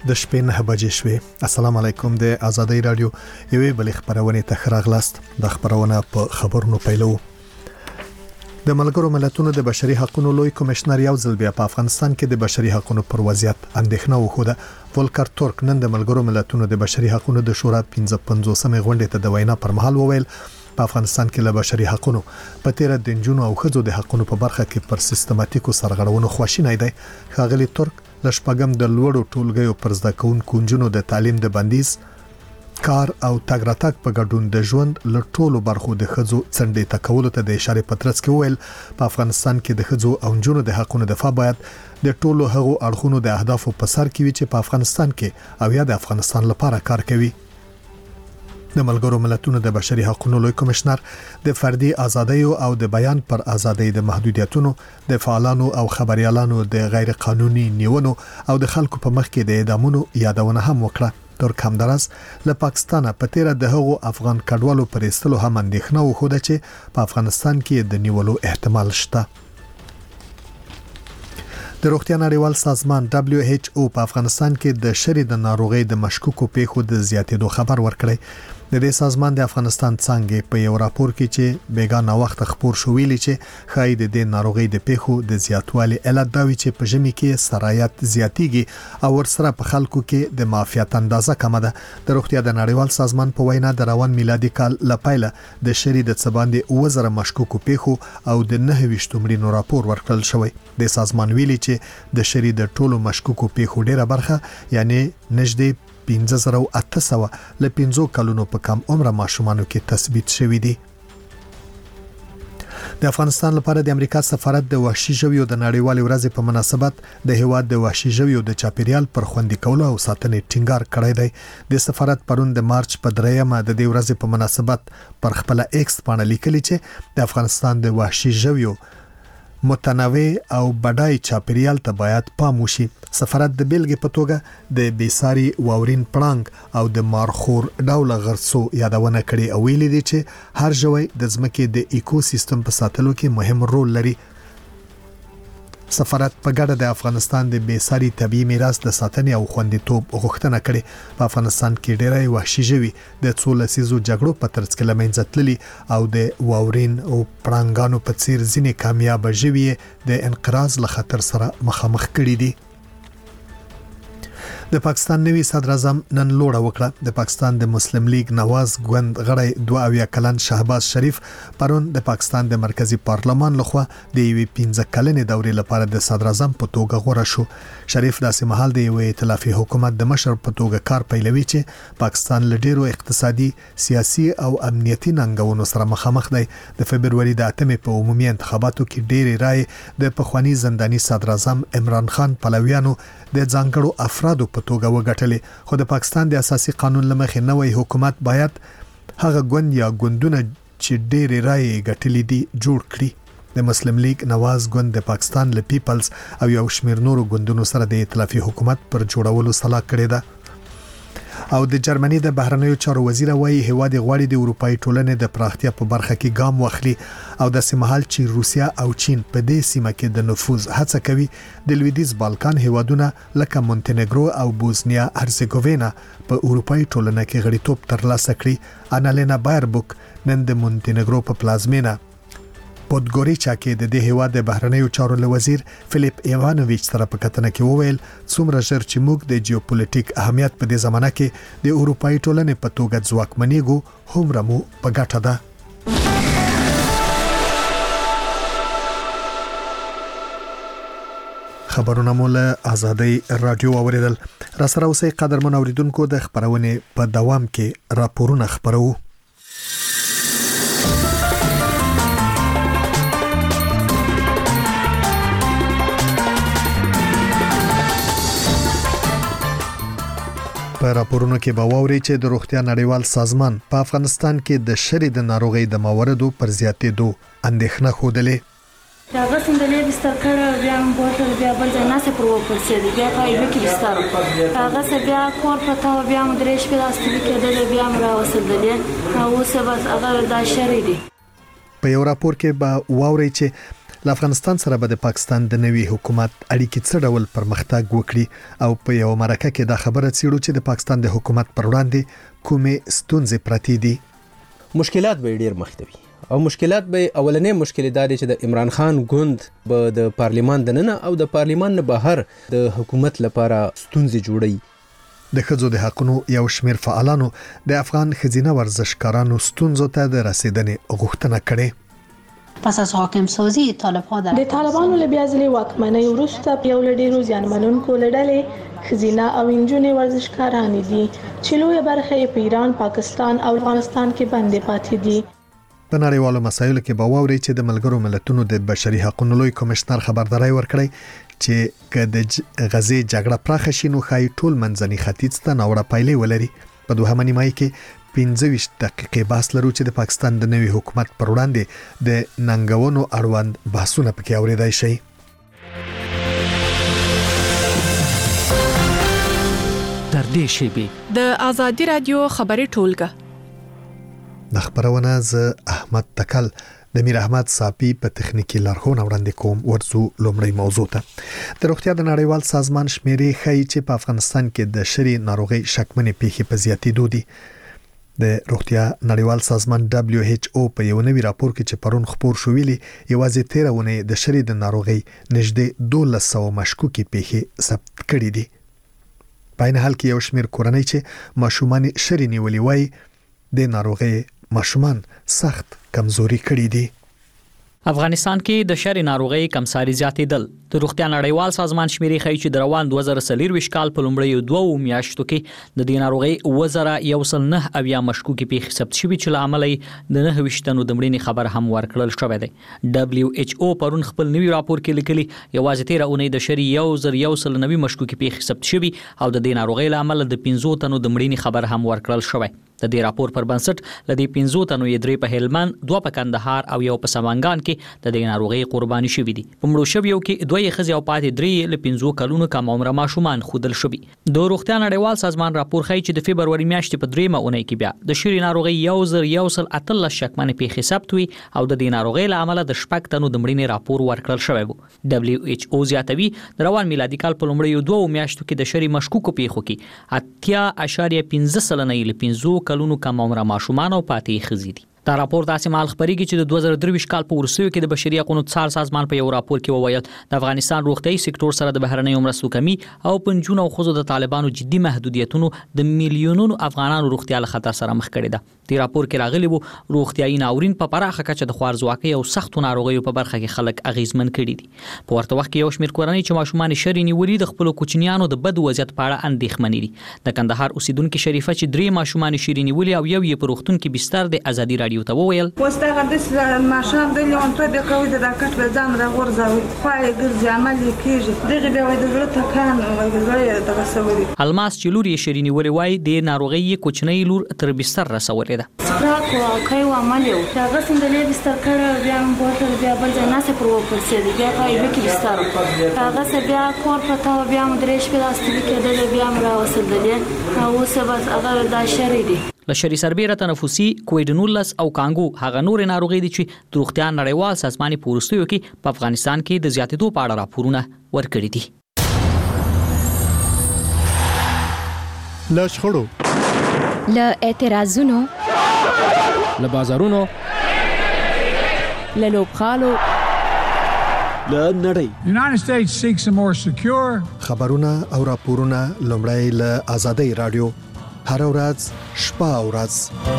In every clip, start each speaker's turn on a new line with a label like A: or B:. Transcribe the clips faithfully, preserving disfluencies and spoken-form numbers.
A: د شپې نه بجې شوې. السلام علیکم. د آزادۍ رادیو یوې بل خبرونه ته راغلاست. د خبرونه په خبرونو پیلو. د ملګرو ملتونو د بشري حقوقو لوی کمشنر یو ځل بیا په افغانستان کې د بشري حقوقو پر وضعیت اندېښنه وښوده. ولکر ترک نن د ملګرو ملتونو د بشري حقوقو د شورا پنځه پنځوسمې غونډې ته د وینا پر مهال وویل په افغانستان کې له بشري حقوقو په تیر د جنونو او خځو د حقوقو په برخه کې پر سیستماتیکو سرغړونو خواشینی دی. ښاغلي ترک لشپګم د لوړو ټولګیو پر زده کوونکو نجونو د تعلیم د بندیز کار او تګ راتګ په ګډون د ژوند له ټولو برخو د خځو څنډې تکولو ته د اشاره پترڅ کې ویل په افغانستان کې د خځو او نجونو د حقوقو دفاع باید د ټولو هغو اړخونو د اهدافو په سر کې وي چې په افغانستان کې او یا د افغانستان لپاره کار کوي. د ملګرو ملتونو د بشري حقوقو لوی کمشنر د فردي ازادۍ او د بیان پر ازادۍ د محدودیتونو د فعالانو او خبريالانو د غیر قانوني نیونو او د خلکو په مخ کې د اعدامونو یادونه هم وکړه. ترک همدارس له پاکستان په تیر د هغو افغان کډوالو پر استلو هم اندېښنه وښوده چې په افغانستان کې د نیولو احتمال شته. د روغتیا نړیوال سازمان دبليو ایچ او په افغانستان کې د شری د ناروغي د مشکوکو پیښو د زیاتېدو خبر ورکړی. د دې سازمان د افغانستان څنګه په یو راپور کې چې بیګانه وخت خبر شو ویلي چې خای د دې ناروغي د پیښو د زیاتوالي علت دا وی چې په ژمي کې سرایت زیاتیږي او ورسره په خلکو کې د معافیت اندازه کم ده. د روغتیا د نړیوال سازمان په وینا د روان میلادي کال لپاره د شری د څباندې وزره مشکوکو پیښو او د نه ویشتمرینو راپور ورکړل شوی. د سازمان ویلي چې د شری د ټولو مشکوکو پیښو ډیره برخه یعنی نږدې پنځه زره او اته سوه له پنځو کلونو په کم عمره ماشومانو کې تثبیت شوی دی. د افغانستان لپاره د امریکا سفارت د وحشي ژویو د نړیوال ورځې په مناسبت د هیواد د وحشي ژویو د چاپیریال پر خوندي کولو او ساتنې ټینګار کړی دی. د سفارت پرون د مارچ په دریمه د دې ورځې په مناسبت پر خپل ایکس باندې لیکلی چې د افغانستان د وحشي ژویو متنوع او بډای چاپیریال ته باید پام وشي. سفارت د بیلګې په توګه د بیساری واورین پړنګ او د مارخور ډول غرسو یادونه کړې او ویلي دي چې هر ژوی د ځمکې د ایکو سیستم په ساتلو کې مهم رول لري. سفارت په ګډه د افغانستان د بیساری طبيعي میراث د ساتنې او خوندیتوب غوښتنه کړې. په افغانستان کې ډېری وحشي ژوي د څو لسیزو جګړو په ترڅ کې لمنځه تللي او د واورین او پړنګانو په څیر ځینې کامیاب ژوي د انقراض له خطر سره مخامخ کړي دي. د پاکستان نوی صدر اعظم نن لوړه وکړه. د پاکستان د مسلم لیگ نواز ګوند غړی دوه اویا کلن شهباز شریف پرون د پاکستان د مرکزی پارلمان لخوا د یوې پنځه کلنې دورې لپاره د صدر اعظم په توګه غوړه شو. شریف داسې مهال د یوې ائتلافي حکومت د مشر په توګه کار پیلوي چې پاکستان له ډیرو اقتصادي، سیاسي او امنیتي ننګونو سره مخامخ دی. د فبرवरी د اتمې په عمومي انتخاباتو کې ډېری رائے د پخوانی زنداني صدر اعظم عمران خان پلویانو د ځانګړو افرادو په توګه وګټلې. خو د پاکستان د اساسي قانون لمخې نوې حکومت باید هغه ګوند یا ګوندونه چې ډېری رائے ګټلې دي جوړ کړي. د مسلم لیگ نواز ګوند د پاکستان له پیپلز او یو شمېر نورو ګوندونو سره د ائتلافي حکومت پر جوړولو سلا کړې ده. او د جرمني د بهرنیو چارو وزیر وايي هیواد غواړي د اروپאי ټولنې د پراختیا په برخه کې ګام واخلي او د سیمهال چې روسیا او چین په دې سیمه کې د نفوذ هڅه کوي. د لویدیز بالکان هیوادونه لکه مونتنیګرو او بوسنیا هرزګوینا په اروپאי ټولنه کې غړیتوب ترلاسه کړي. انالینا بایربوک نن د مونتنیګرو په پلازمینا پودګوریچا کې د دې هیواد د بهرنیو چارو وزیر فلیپ ایوانوویچ سره په کتنه کې وویل څومره ژر چې موږ د جیوپولیټیک اهمیت په دې زمانه کې د اروپאי ټولنې په توګه ځواکمنېږو هومره مو په ګټه ده. خبرونه مو له آزادۍ رادیو اوریدل. را سره اوسئ قدرمن اوریدونکو د خبرونې په دوام کې راپورونه خبرو. په راپورونو کې به واوري چې د روغتیا نړیوال سازمان په افغانستان کې د شری د ناروغي د مواردو پر زیاتېدو اندېښنه خوده.
B: هغه څنګه بستر کړه بیا هم بوتل بیا بل ځای نه سپرو پرسید بیا پای کې بستر هغه څه بیا کور پتا بیا مدرش کې راستل کېدل بیا مرا وسدلې او څه بس هغه دا شری دي.
A: په یو راپور کې به واوري چې له افغانستان سره به د پاکستان د نوي حکومت اړیکې څه ډول پرمختګ وکړي او په یو مرکه کې دا خبره څیړو چې د پاکستان د حکومت پر وړاندې کومې ستونزې پرتې دي.
C: مشکلات به ډیر مختوي او مشکلات به اولنې مشکل داري چې د عمران خان ګوند به د پارلیمان د ننه او د پارلیمان نه بهر د حکومت لپاره ستونزې جوړي.
A: د ښځو د حقونو یو شمېر فعالانو د افغان ښځینه ورزشکارانو ستونزو ته د رسیدنې غوښتنه کړې.
D: پس از حاکم سازی طالبان
E: د طالبانو له بیا ځلې واکمنۍ وروسته یو له ډېرو زیانمنونکو له ډلې ښځینه او نجونې ورزشکارانې دي چې لویه برخه یې په ایران، پاکستان او افغانستان کې بندي پاتې دي.
A: په نړیوالو مسایلو کې به واوري چې د ملګرو ملتونو د بشري حقوقو لوی کمشنر خبرداري ورکړی چې که د غزې جګړه پراخه شي نو ښایي ټول منځني ختیځ ته ناوړه پایلې ولري. په دوهمه نیمایي کې پنځه ویشت دقیقې بحث لرو چې د پاکستان د نوي حکومت پر وړاندې د ننګونو اړوند بحثونه پکې اوریدای شي.
F: در دې شیبې
G: د آزادي رادیو خبري ټولګه
A: د خبرونه ز احمد تکل د میر احمد صافي په تخنیکی لارښوونه وړاندې کوم. ورزو لومړی موضوع ته د روغتیا د نړیوال سازمان شمیرې ښیي چې په افغانستان کې د شری ناروغي شکمنې پیښې په زیاتېدو دي. د روغتیا نړیوال سازمان دبليو ایچ او په یو نوي راپور کې چې پرون خبر شو ویلي یوازې تیره ونه د شری د ناروغي نږدې دولس سوه مشکوکې پیښې ثبت کړې دي. په عین حال کې یو شمېر کورنۍ چې ماشومان شری نیولې وای د ناروغي ماشومان سخت کمزوري کړي دي.
H: افغانستان کې د شری ناروغي کمساري زیاتېدل د روغتیا نړیوال سازمان شمیرې ښیي چې د روان دوه زره څلور کال په لومړیو دوو میاشتو کې د دې ناروغي وزره یو سل نه اویا مشکوکې پیښې ثبت شوې چې له امله د نه ویشتنو د مړینې خبر هم ورکړل شوې ده. دبليو ایچ او پرون خپل نوي راپور کې لیکلي یوازې تیره اونۍ د شری یو زر یو سل نوي مشکوکې پیښې ثبت شوې او د دې ناروغي له امله د پنځو تنو د مړینې خبر هم ورکړل شوی. د دې راپور پر بنسټ لدې پنځو تنو یې درې په هلمند، دوه په کندهار او یو په سمنګان کې د دې ناروغي قرباني شوي دي. په مړو شویو کې دوه یې ښځې او پاتې درې له پنځو کلونو کم عمره ماشومان ښودل شوي. د روغتیا نړیوال سازمان راپور ښیي چې د فبروري میاشتې په دریمه اونۍ کې بیا د شری ناروغي یو زر یو سل اتلس شکمنې پیښې ثبت وي او د دې ناروغي له امله د شپږ تنو د مړینې راپور ورکړل شوی و. دبليو ایچ او زیاتوي د روان میلادي کال په لومړیو دوو میاشتو کې د شری مشکوکو پیښو کې اتیا اعشاریه پنځه سلنه له پنځو کلونو کم عمره ماشومان او پاتې ښځې دي. دا راپور داسې مال خبرېږي چې د دوه زره درې کال په ورسیو کې د بشري حقوقو څار سازمان په یو راپور کې وویل د افغانستان روغتيایي سکتور سره د بهرنیو مرستو کمی او پنځونه او خزو د طالبانو جدي محدودیتونو د میلیونونو افغانانو روغتیا له خطر سره مخ کړي ده. د راپور کې راغلي وو روغتيایي ناورین په پراخه کچه د خوارزواکۍ او سختو ناروغیو په برخه کې خلک اغیزمن کړي دي. په ورته وخت کې یو شمېر کورنۍ چې ماشومان شری نیولي د خپل کوچنیانو د بد وضعیت په اړه اندېښمنې دي. د کندهار اوسیدونکو شریفه چې درې ماشومان شری نیولي او یو یې په روغتون کې بستر د ازادي رادیو ته وویل
I: واستغه د ماشوم د لیون په دغه کوي د کټ په ځان راغورځوي خای ګرځي عمل کیږي دغه به د زړه تکان او د دغه سوي.
H: الماس چې لور یې شری نیولي وای د ناروغي کوچنۍ لور تر بستر رسولې ده.
B: راکو کوي عمل یو هغه څنګه بستر کړه بیا بوتل بیا بل ځای نه سپر وکړ سي بیا پای وکي بستر هغه څه بیا کور پتا بیا مدرش په لاستیک کې د بیا مرا وسدلې او سبا هغه د شری دي. له شری سربېره تنفسي کویډنولس او کانګو هغه نور ناروغي دي چې د روغتیا نړیوال سازمان په ورستیو کې په افغانستان کې د زیاتېدو په اړه راپورونه ورکړي دي.
A: له شخړو،
J: له اعتراضونو،
F: له بازارونو،
J: له لوبغالو،
F: له نړۍ
K: United States seeks a more secure
A: خبرونه او راپورونه لومړی له آزادۍ رادیو هر ورځ شپه او ورځ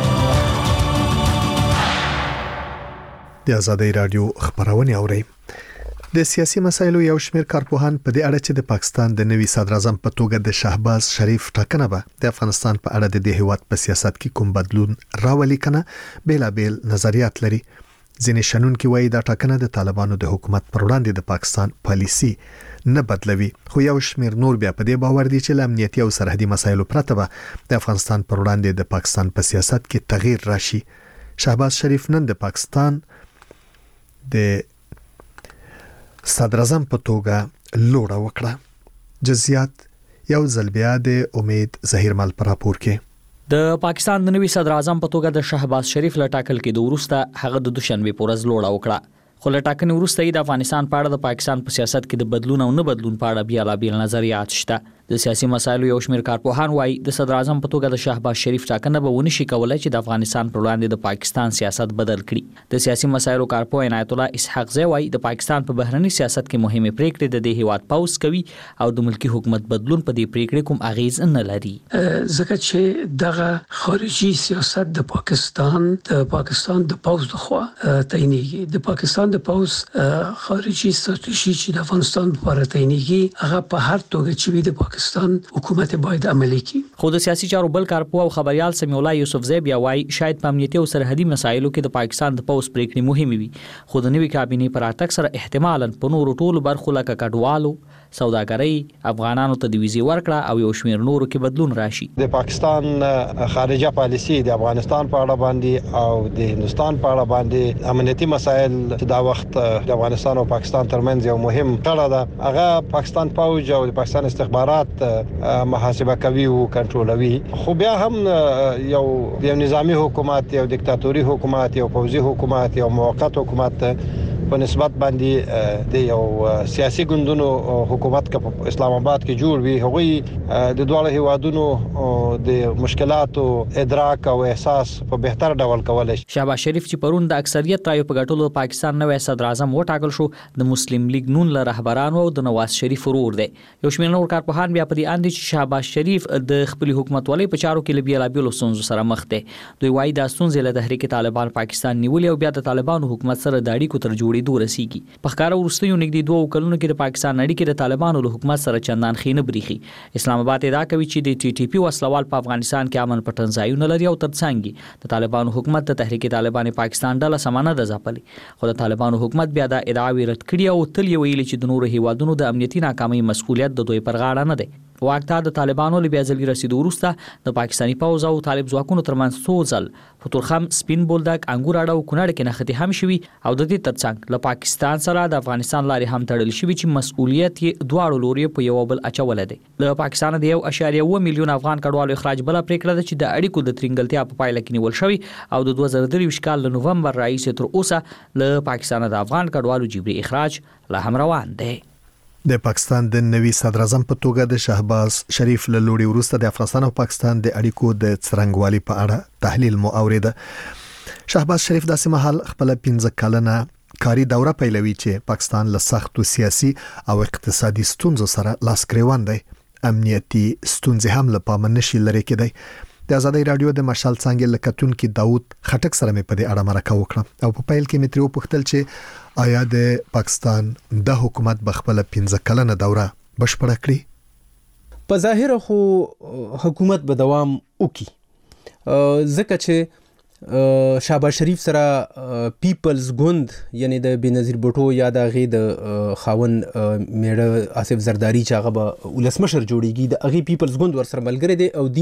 A: د آزادۍ رادیو خبرونه اوري. د سیاسي مسایلو یو شمېر کارپوهان په دې اړه چې د پاکستان د نوي صدر اعظم په توګه د شهباز شریف ټاکنه به د افغانستان په اړه د دې هیواد په سیاست کې کوم بدلون راولي کنه بیلابیل نظریات لري. ځینې شنونکي وایي دا ټاکنه د طالبانو د حکومت پر وړاندې د پاکستان پالیسي نه بدلوي، خو یو شمېر نور بیا په دې باور دي چې له امنیتي او سرحدي مسایلو پرته به د افغانستان پر وړاندې د پاکستان په سیاست کې تغییر راشي. شهباز شریف نن د پاکستان د صدر اعظم په توګه لوړه وکړه. جزئیات یو ځل بیا د امید ظهیر مل پر راپور کې.
H: د پاکستان د نوي صدر اعظم په توګه د شهباز شریف له ټاکل کېدو وروسته هغه د دوشنبه په ورځ لوړه وکړه، خو له ټاکنې وروسته د افغانستان په اړه د پاکستان په سیاست کې د بدلون او نه بدلون په اړه بیلابیل نظریات شته. د سیاسي مسایلو یو شمېر کارپوهان وایي د صدر اعظم په توګه د شهباز شریف ټاکنه به ونشي کولای چې د افغانستان پر وړاندې د پاکستان سیاست بدل کړي. د سیاسي مسایلو کارپوه عنایت الله اسحاق زی وایي د پاکستان په بهرني سیاست کې مهمه پریکړې د دې هیواد پاوس کوي او د ملکی حکومت بدلون په دې پریکړې کوم اغیز نه لري.
L: ځکه چې دغه خارجي سیاست د پاکستان د پاکستان د پاوس د خوا تعینېږي. د پاکستان د پاوس خارجي ستراتیژي چې د افغانستان لپاره تعینېږي هغه په هر توګه چې د پاکستان حکومت باید عملي کړي.
H: خو د سیاسي چارو بل کارپوه او خبريال سمیع الله یوسف زی بیا وایي شاید په امنیتي او سرحدي مسایلو کې د پاکستان د پاوس پریکړې مهمه وي، خو د نوي کابینې پر اتک سره احتمالاً په نورو ټولو برخو لکه کډوالو، سوداګرۍ، افغانانو ته د ویزې ورکړه او یو شمېر نورو کې بدلون راشي.
M: د پاکستان خارجه پالیسي د افغانستان په اړه باندې او د هندستان په اړه باندې امنیتي مسایل چې دا وخت د افغانستان او پاکستان ترمنځ یو مهم تړاو ده، هغه پاکستان پوج او د پاکستان استخبارات محاسبه کوي او کنټرولوي. خو بیا هم یو د نظامی حکومت، یو دیکتاتوري حکومت، یو پوځي حکومت، یو موقت حکومت په نسبت باندې د یو سیاسي ګوندونو حکومت کې اسلام آباد کې جوړ وي، هغوی د دوه هیوادونو د مشکلاتو ادراک او احساس په بهتر ډول کولای شي.
H: شهباز شریف چې پرون د اکثریت رایو په ګټلو پاکستان نوې صدر اعظم وټاکل شو، د مسلم لیگ نون له رهبرانو او د نواز شریف ورور دی. یو شمېر نور کارپوهان بیا په دې اند چې شهباز شریف د خپل حکومتولۍ په چارو کې له بیلابیلو ستونزو سره مخ دی. دوی وایي دا ستونزې له تحریک طالبان پاکستان نیولې او بیا د طالبانو حکومت سره د اړیکو تر جوړې دوه رسیږي. په ښکارا وروستیو نږدې دوه کلونو کې د پاکستان اړیکې د طالبانو له حکومت سره چندان ښې نه بریښي. اسلام آباد ادعا کوي چې د ټي ټي پی وسلوال په افغانستان کې امن پټن ځایونه لري او ترڅنګ د طالبانو حکومت د تحریک طالبان پاکستان ډله سمانه ده ځپلې. خو د طالبانو حکومت بیا دا ادعاوې رد کړي او تل یې ویلي چې د نورو هیوادونو د امنیتي ناکامۍ مسؤلیت د دوی پر غاړه نه دی. واکته د طالبانو له بیا ځلې رسیدو وروسته د پاکستاني پوځ او طالب ځواکونو ترمنځ څو ځل په تورخم، سپین بولدک، انګور اډه او کونړ کې نښتې هم شوي او د دې ترڅنګ له پاکستان سره د افغانستان لارې هم تړل شوي چې مسؤلیت یې دواړو لوري په یو بل اچول دي. له پاکستان د یو اشاریه اوه میلیون افغان کډوالو اخراج بل پریکړه ده چې د اړیکو د ترنګلتیا په پایله کې نیول شوی او د دوه زره درویشت کال له نومبر راهیسې تر اوسه له پاکستان د افغان کډوالو جبري اخراج لا هم روان دی.
A: د پاکستان د نوي صدر اعظم په توګه د شهباز شریف له لوري وروسته د افغانستان او پاکستان د اړیکو د څرنګوالي په اړه تحلیل مو اوریده. شهباز شریف داسې مهال خپل پنځه کلنه کاری دوره پیلوي چې پاکستان له سختو سیاسي او اقتصادي ستونزو سره لاس ګریوان دی. امنیتي ستونزې هم له پامه نشي لري کېدی. د آزادۍ رادیو د مشال څنګه لکتونکو داوود خټک سره مې په دې اړه مرکه وکړه او په پیل کې مې تریو پوښتل چې آیا د پاکستان د حکومت بخپله پنځه کلنه دوره بشپړه کړي؟
C: په ظاهر خو حکومت به دوام وکړي، ځکه چې شهباز شریف سره پیپلز ګوند یعنی د بنظیر بوټو یا د غي د خاون میړه آصف زرداری چې هغه به ولسمشر جوړیږي، د هغه پیپلز ګوند ور سره ملګری دی او دی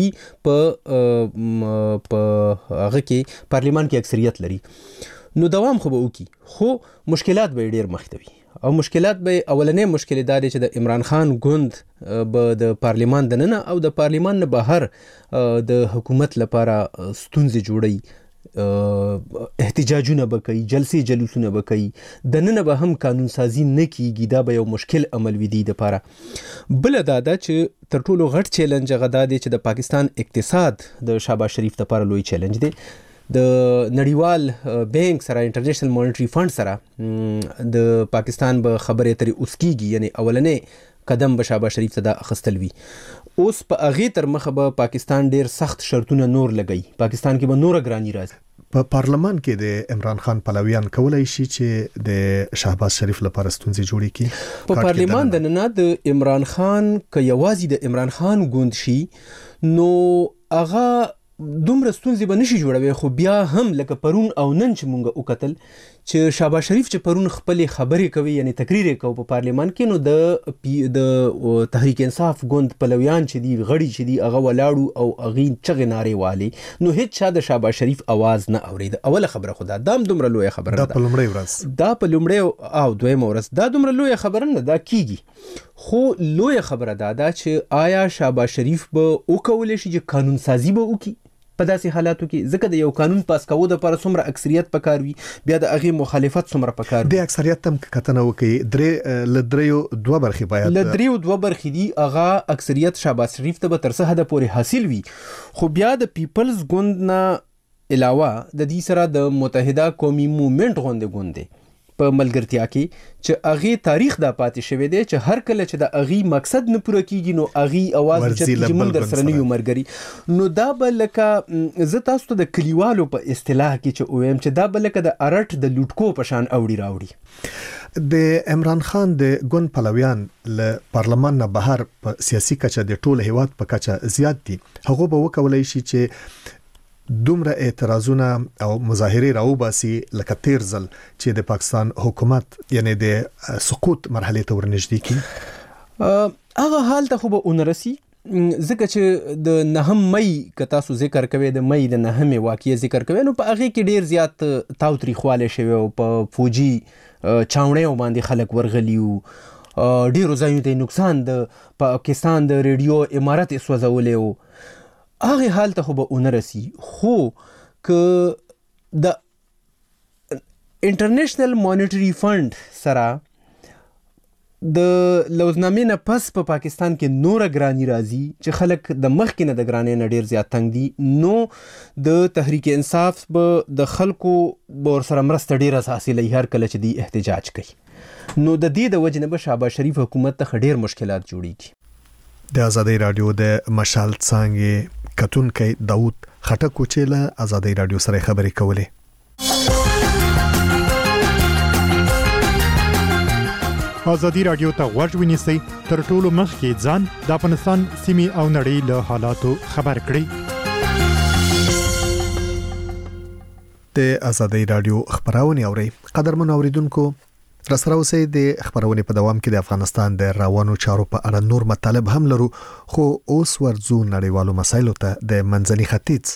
C: په په هغه کې پارلیمان کې اکثریت لري، نو دوام خو به وکړي. خو مشکلات به ډیر مخته وي او مشکلات به اولنې مشکل دا دی چې د عمران خان ګوند به د پارلیمان د ننه او د پارلیمان نه بهر د حکومت لپاره ستونزې جوړي، احتجاجونه به کوي، جلسې جلوسونه به کوي، د نن به هم قانون سازي نه کیږي. دا به یو مشکل عمل وي دی د لپاره. بل دا ده چې تر ټولو غټ چیلنج هغه دا دی چې د پاکستان اقتصاد د شهباز شریف لپاره لوی چیلنج دی. د نړیوال بانک سره، انټرنیشنل مانیټری فند سره د پاکستان به خبرې ترې اوس کیږي، یعنی اولنې قدم به شهباز شریف ته دا اخستل وي. اوس په هغې تر مخه به پاکستان ډیر سخت شرطونه نور لګوي، پاکستان کې به نوره ګرانی راځي.
A: په پارلمان کې د عمران خان پلویان کولای شي چې د شهباز شریف لپاره ستونزې جوړې کړي.
C: په پارلمان د نن د عمران خان که یوازې د عمران خان ګوند شي نو هغه دومره ستونزې به نشي جوړوي. خو بیا هم لکه پرون او نن چې مونږ وکتل چې شهباز شریف چې پرون خپلې خبرې کوي یعنی تقریر یې کوي په پارلمان کې، نو د د تحریک انصاف ګوند پلویان چې دي، غړي چې دي، هغه ولاړو او هغې چغې نارې والې، نو هیڅ چا د شهباز شریف اواز نه اورېده. اوله خبره خو دا دا هم دومره لویه خبره
A: ده، دا په لومړۍ ورځ
C: دا په لومړۍ او دویمه ورځ دا دومره لویه خبره نه دا کیږي. خو لویه خبره دا ده چې آیا شهباز شریف به وکولی شي چې قانون سازي به وکړي؟ په داسې حالاتو کې ځکه د یو قانون پاس کولو لپاره څومره اکثریت پکار وي بیا د هغه مخالفت څومره پکار وي.
A: د اکثریت هم کتنه وکړي درې لدریو دوه برخې باید
C: لدریو دوه برخې دي. هغه اکثریت شهباز شریف ته به تر څه حد پورې حاصل وي خو بیا د پیپلز ګوند نه علاوه د دې سره د متحده قومي موومېنټ غونډه غونډه په ملګرتیا کې چې هغه تاریخ دا پاتې شوی دی چې هر کله چې د هغه مقصد نه پوره کیږي نو هغه اواز چې موږ در سره نه یو مرګري نو دا بلکه زه تاسو ته د کلیوالو په اصطلاح کې چې اویم چې دا بلکه د ارټ د لوټکو په شان اوړي راوړي.
A: د عمران خان د ګوند پلویان له پارلمان نه بهر په سیاسي کچه د ټول هیواد په کچه زیات دي. هغه به وکولای شي چې دومره اعتراضونه او مظاهره راوباسي لکه تیر ځل چې د پاکستان حکومت یعنی د سقوط مرحله ته ورنږدې کی.
C: هغه حال ته خو به اونرسي ځکه چې د نهم مئی که تاسو ذکر کوي د مئی د نهمې واقعي ذکر کوي نو په هغه کې ډیر زیات تاوتریخواله شوی او په فوجي چاونې باندې خلک ورغلیو ډیرو ځایونو ته نقصان د پاکستان د ریډیو امارات سوځولې وو. هغه حال ته خو به اونرسي خو که د انټرنیشنل مانیټری فند سره د لوزنامې نه پس په پا پاکستان کې نور ګرانی راځي چې خلک د مخ کې نه د ګرانی نه ډیر زیات تنگ دي نو د تحریک انصاف به د خلکو بور سره مرسته ډیر اساسي لې هر کله چې دی احتجاج کوي نو د دې د وجه نه به شهباز شریف حکومت ته ډیر مشکلات جوړیږي.
A: د آزادۍ رادیو د مشال څانګې کتونکي داوود خټک چې له آزادۍ رادیو سره خبرې کولې.
N: آزادۍ رادیو ته غوږ ونیسئ تر ټولو مخکې ځان د افغانستان سیمې او نړۍ له حالاتو خبر کړئ.
A: د آزادۍ رادیو خبرونه اورئ. قدرمن اوریدونکو راسره اوسئ. د خبرونه په دوام کې د افغانستان د روانو چارو په اړه نور مطالب هم لرو خو اوس ورځو نړیوالو مسایلو ته د منځني ختیځ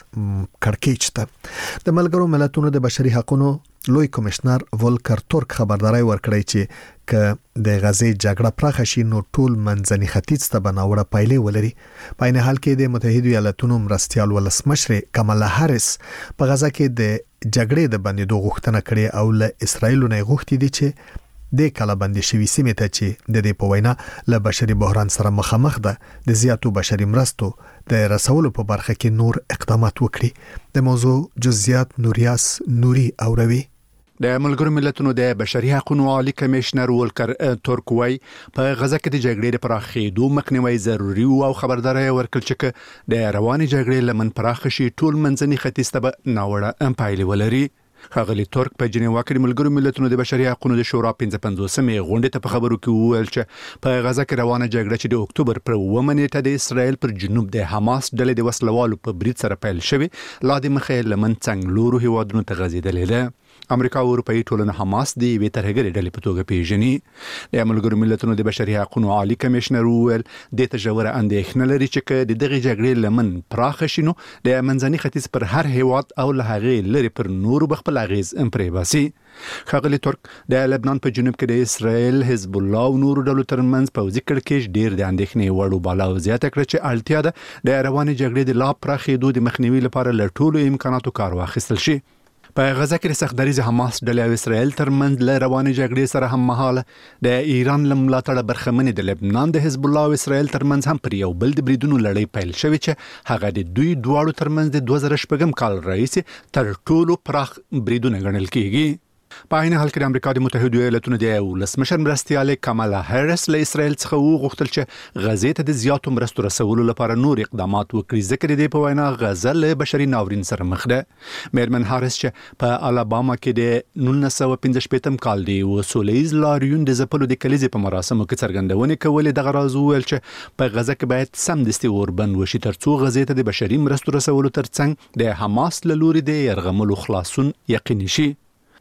A: کړکېچ ته د ملګرو ملتونو د بشري حقوقو لوی کمشنر ولکر تورک خبرداري ورکړی چې ک د غزې جګړه پراخه شي نو ټول منځني ختیځ ته بناوړه پایلې ولري. په عین حال کې د متحده ایالاتونو مرستيال ولسمشر کمالا هاریس په غزا کې د جګړې د بندیدو غوښتنه کړې او له اسرایل نه غوښتي دي چې د کله بندي شوی سیمه ته چې د دې په وینا له بشري بحران سره مخامخ ده د زیاتو بشري مرستو د رسولو په برخه کې نور اقدامات وکړي. د موضوع جزئیات نوریاس نوري اوروي.
O: د ملګرو ملتونو د بشري حقوقو عالی کمشنر ولکر تورک وای په غزا کې د جګړې د پراخېدو مخنیوي ضروری او خبرداري ورکړل چې د رواني جګړې لمن پراخ شي ټول منځني ختیځ ته ناوړه امپایل ولري. خغلی تورک په جنیوا کې ملګرو ملتونو د بشري حقوقو د شورا پنځه پنځوسمې غونډې ته په خبرو کې وویل چې په غزا کې روانه جګړه چې د اکتوبر پر اوومه نیټه د اسرایل پر جنوب د حماس ډلې د وسلوالو په برید سره پیل شوی لا د مخې لمن څنګه لورو هیوادونو ته غځېدلې ده. امریکا او اروپאי ټولنه حماس د وی ترهګری ډلې په توګه پیژني. د ملګرو ملتونو د بشري حقوقو عالی کمشنر وویل د تجاوره اندېښنه لري چې د دغه جګړې لمن پراخ شینو د منځني ختیځ پر هر هیواد او له هغه لري پر نورو بخپل اغیز امپرې باسي. خغلی ترک د لبنان په جنوب کې د اسرائیل حزب الله او نورو ډلو ترمنځ پوځي کړکېچ ډیر د اندېښنې وړ بالا او زیاته کړ چې اړتیا ده د رواني جګړې د لا پراخېدو د مخنیوي لپاره له ټولو امکاناتو کار واخیستل شي. په غزا کې سختدریز حماس ډلې او اسرائیل ترمنځ له رواني جګړې سره هم مهاله د ایران لملاتړ برخمنې د لبنان د حزب الله او اسرائیل ترمنځ هم پر یو بل د بریدونو لړۍ پیل شوې چې هغه د دوی دواړو ترمنځ د دوه زره شپږم کال راهیسې تر ټولو پراخ بریدونه ګڼل کېږي. په عین حال کې د امریکا د متحده ایالاتونو د ولسمشر مرستيال کمالا هاریس له اسرائیل څخه وغوښتل چې غزې ته د زیاتو مرستو رسولو لپاره نور اقدامات وکړي ځکه د په وینا غزه له بشري ناورین سره مخ ده. میرمن هاریس چې په الاباما کې د نولس سوه پنځه شپږم کال دی وسولیز لاریون د زپلو د کلیزې په مراسمو کې څرګندونه کولې دغه راز ویل چې په غزه کې باید سمدستي اوربند وشي ترڅو غزې ته د بشري مرستو رسولو ترڅنګ د حماس له لوري د يرغملو خلاصون یقیني شي.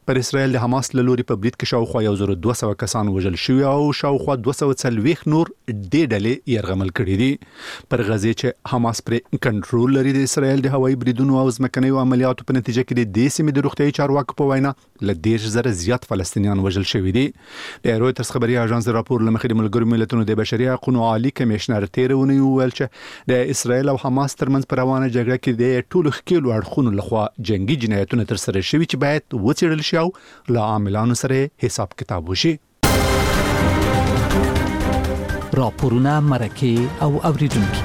O: پر اسرائیل د حماس له لوري په برید کې شاوخوا یو زر دوه سوه کسان وژل شوي او شاوخوا دوه سوه څلوېښت نور دې ډلې یرغمل کړي دي. پر غزې چې حماس پر کنټرول لري د اسرائیل د هوایي بریدونو او ځمکنیو عملیاتو په نتیجه کې د دې سیمې د روغتیايي چارواکو په وینا له دېرش زره زیات فلسطینیان وژل شوي دي. د رویټرز خبري اژانس د راپور له مخې د ملګرو ملتونو د بشري حقوقو عالی کمشنر تیر ونی ویل چې د اسرائیل او حماس ترمنځ پر روانه جګړه کې د ټولو ښکېلو اړخونو لخوا جنگي جنایتونه تر سره شوي چې باید وڅېړل شي او له عاملانو سره حساب کتاب وشي.
P: راپورونه مرکه او اوریدونکو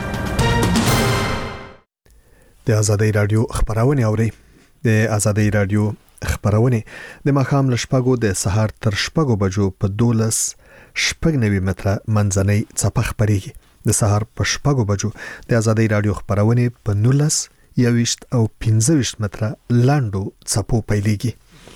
A: د ازادي رادیو خبرونه اوري. د ازادي رادیو خبرونه د مخام لشپغو د سهار تر شپغو بجو په دولس شپږ نوي متره منځنۍ صفه خبريږي. د سهار په شپغو بجو د ازادي رادیو خبرونه په نولس یويشت او پنځه ویشت متره لاندو صفو پیلېږي.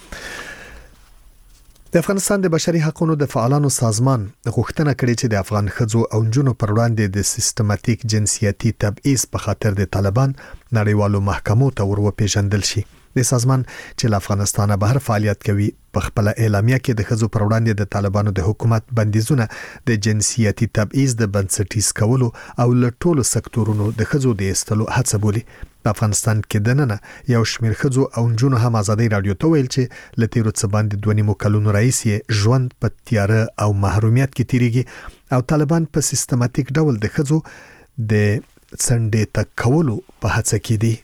A: د افغانستان د بشري حقوقو د فعالانو سازمان غوښتنه کړې چې د افغان ښځو او نجونو پر وړاندې د سیستماتیک جنسیتي تبعیض په خاطر د طالبان نړیوالو محکمو ته ورپېژندل شي. د سازمان چې له افغانستانه بهر فعالیت کوي په خپل اعلامیه کې د ښځو پر وړاندې د طالبانو د حکومت بندیزونه د جنسیتي تبعیض د بنسټیز کولو او له ټولو سکتورونو د ښځو د ایستلو هڅه بولي. په افغانستان کې دننه یو شمېر ښځو او نجونو هم ازادي رادیو ته ویل چې له تیرو څه باندې دوه نیمو کلونو راهیسې ژوند په تیاره او محرومیت کې تیریږي او طالبان په سیستماتیک ډول د ښځو د څنډې تک کولو په هڅه کې دي.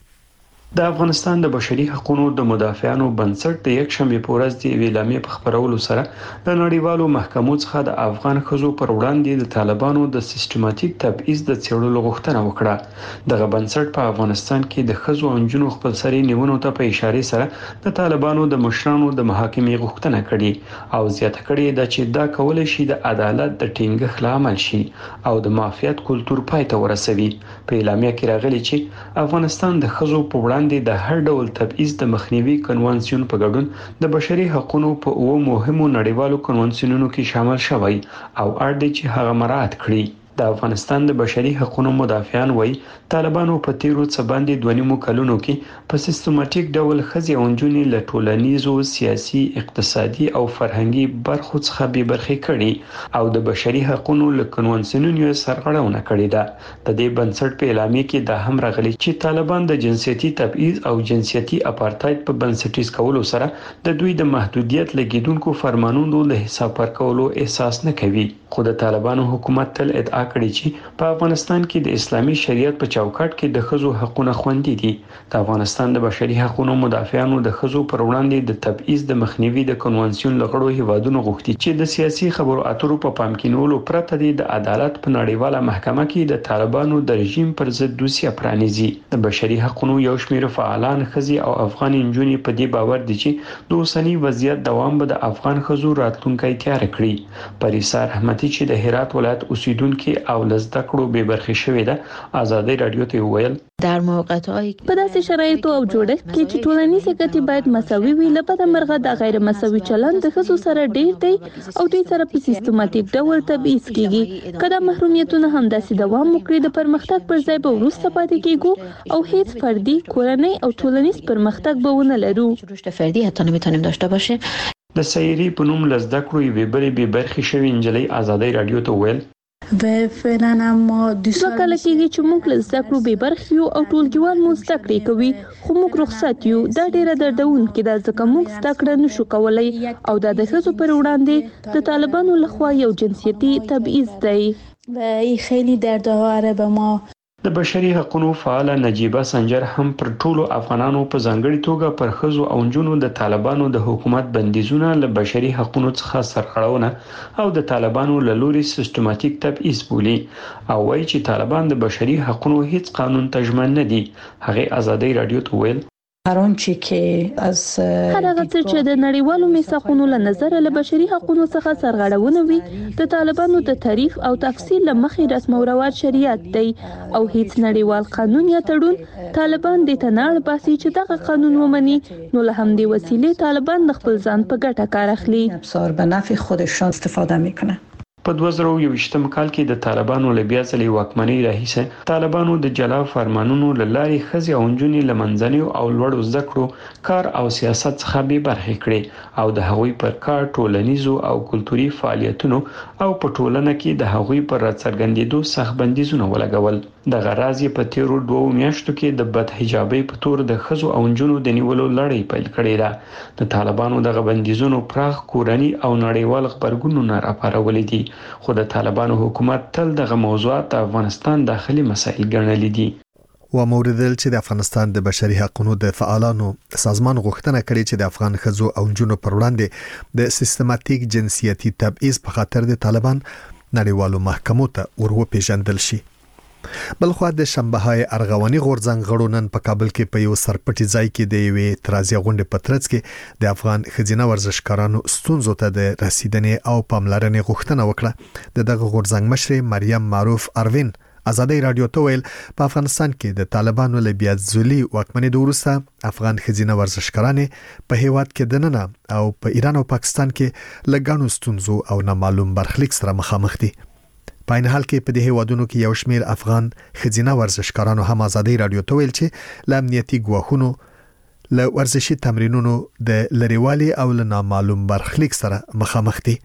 Q: د افغانستان د بشري حقوقو د مدافعانو بنسټ د یک شنبه په ورځ د اعلامیې په خبرولو سره د نړیوالو محکمو څخه د افغان ښځو پر وړاندې د طالبانو د سیستماتیک تبعیض د څېړلو غوښتنه وکړه. دغه بنسټ په افغانستان کې د ښځو او نجونو خپلسري نیونو ته په اشاره سره د طالبانو د مشرانو د محاکمې غوښتنه کړې او زیاته کړې ده چې دا کولای شي د عدالت د ټینګښت لامل شي او د مافیات کلتور پای ته ورسوي. په اعلامیه کې راغلي چې افغانستان د ښځو په وړاندې د هر ډول تبعیض د مخنیوي کنوانسیون په ګډون د بشري حقوقو په اوه مهمو نړیوالو کنوانسیونونو کې شامل شوی او اړ دی چې هغه مراعات کړي. د افغانستان د بشري حقوقو مدافعان وایي طالبانو په تیرو څه باندې دوه نیمو کلونو کې په سیستماتیک ډول ښځې او نجونې له ټولنیزو، سیاسي، اقتصادي او فرهنګي برخو څخه بې برخې کړي او د بشري حقوقو له کنوانسیونونو سرغړونه کړې ده. د دې بنسټ په اعلامیه کې دا هم راغلي چې طالبان د جنسیتي تبعیض او جنسیتي اپارټاید په بنسټیز کولو سره د دوی د محدودیت لګیدونکو فرمانونو له حساب ورکولو احساس نه کوي. خو د طالبانو حکومت تل ادعا کړې چې په افغانستان کې د اسلامي شریعت په چوکاټ کې د ښځو حقوقونه خوندي دي. د افغانستان د بشري حقوقو مدافعانو د ښځو پر وړاندې د تبعیض د مخنیوي د کنوانسیون لغړو هیوادونو غوښتي چې د سیاسي خبرو اترو په پام کې نیولو پرته د عدالت په نړیواله محکمه کې د طالبانو د رژیم پر ضد دوسیه پرانیزي. د بشري حقوقو یو شمېر فعالان ښځې او افغان نجونې په دې باور دي چې د اوسنی وضعیت دوام به د افغان ښځو راتلونکی تیار کړي. پریسا رحمتي چې د هرات ولایت اوسیدونکو او لزده کړو به برخه شوې ده ازادي رادیو ته ویل
R: در موقعیت‌های
E: په داسې شرایطو او جوړښت کې چې ټولنیز ګټې باید مساوي وي، لپاره مرغه د غیر مساوي چلند د ښځو سره ډیر دی او دوی سره په سیستماتیک ډول تبعیض کیږي. کله محرومیتونه هم داسې دوام وکړي د پرمختګ پر ځای به وروسته پاتې کیږو او هیڅ فردي، کورنۍ او ټولنیز پرمختګ به ونه لرو.
R: رشد فردی حتی نمیتونیم داشته باشیم.
Q: د سیری په نوم لزده کړو یوې بلې بې برخې شوې نجلۍ ازادي رادیو ته ویل
E: و فعلا اما دوه کله کېږي چې موږ له زده کړو بې برخې یو او ټولګیوال مو زده کړې کوي خو موږ رخصت یو. دا ډیره دردونکې ده ځکه موږ زده کړه نشو کولی او دا د ښځو پر وړاندې د طالبانو لخوا یو جنسیتي تبعیض دی و این خیلی دردآوره به ما.
Q: د بشري حقوقو فعال نجیبه سنجر هم پر ټولو افغانانو په ځانګړي توګه پر ښځو او نجونو د طالبانو د حکومت بندیزونه له بشري حقوقو څخه سرغړونه او د طالبانو له لوري سیستماتیک تبعیض بولي او وایي چې طالبان د بشري حقوقو هیڅ قانون ته ژمن نه دي. هغه ازادي رادیو ته ویل
R: هر آنچه که از
E: هر هغه څه چې د نړیوالو میثاقونو له نظره له بشري حقوقو څخه سرغړونه وي د طالبانو د تعریف او تفصیل له مخې رسم او رواج شریعت دی او هیڅ نړیوال قانون یا تړون طالبان د تناړ باسي چې دغه قانون ومني نو له همدې وسیلې طالبان د خپل ځان په ګټه کار اخلي.
R: ابزار به نفع خودشان استفاده میکنه.
Q: په دوه زره یو ویشتم کال کې د طالبانو له بیا ځلې واکمنۍ راهیسه طالبانو د جلا فرمانونو له لارې ښځې او نجونې له منځنیو او لوړو زده کړو کار او سیاست څخه بې برخې کړې او د هغوی پر کار ټولنیزو او کلتوري فعالیتونو او په ټولنه کې د هغوی پر راڅرګندېدو سخت بندیزونه ولګول. دغه راز یې په تیرو دوو میاشتو کې د بد حجابۍ په تور د ښځو او نجونو د نیولو لړۍ پیل کړې ده. د طالبانو دغه بندیزونو پراخ کورني او نړیوال غبرګونونه راپارولي دي، خو د طالبانو حکومت تل دغه موضوعات د افغانستان داخلي مسایل ګڼلي دي.
A: و موردل چې د افغانستان د بشري حقوقو د فعالانو سازمان غوښتنه کړې چې د افغان ښځو او نجونو پر وړاندې د سیستماتیک جنسیتي تبعیض په خاطر د طالبان نړیوالو محکمو ته ورپېژندل شي. بلخو د شنبههای ارغواني غورځنګ غړو نن په کابل کې په یو سرپټي ځای کې د یوې اعتراضي غونډې په ترڅ کې د افغان ښځینه ورزشکارانو ستونزو ته د رسیدنې او پاملرنې غوښتنه وکړه. د دغه غورځنګ مشر مریم معروف اروین ازادي رادیو ته ویل په افغانستان کې د طالبانو له بیا ځلي واکمنۍ وروسته افغان ښځینه ورزشکارانې په هیواد کې دننه او په ایران او پاکستان کې لګانو ستونزو او نامعلوم برخلیک سره مخامخ دي. په این حال کې په دې هیوادونو کې یو شمېر افغان ښځینه ورزشکارانو هم ازادي رادیو ته ویل چې له امنیتي ګواښونو له ورزشي تمرینونو د لریوالي او له نامعلوم برخلیک سره مخامخ دي.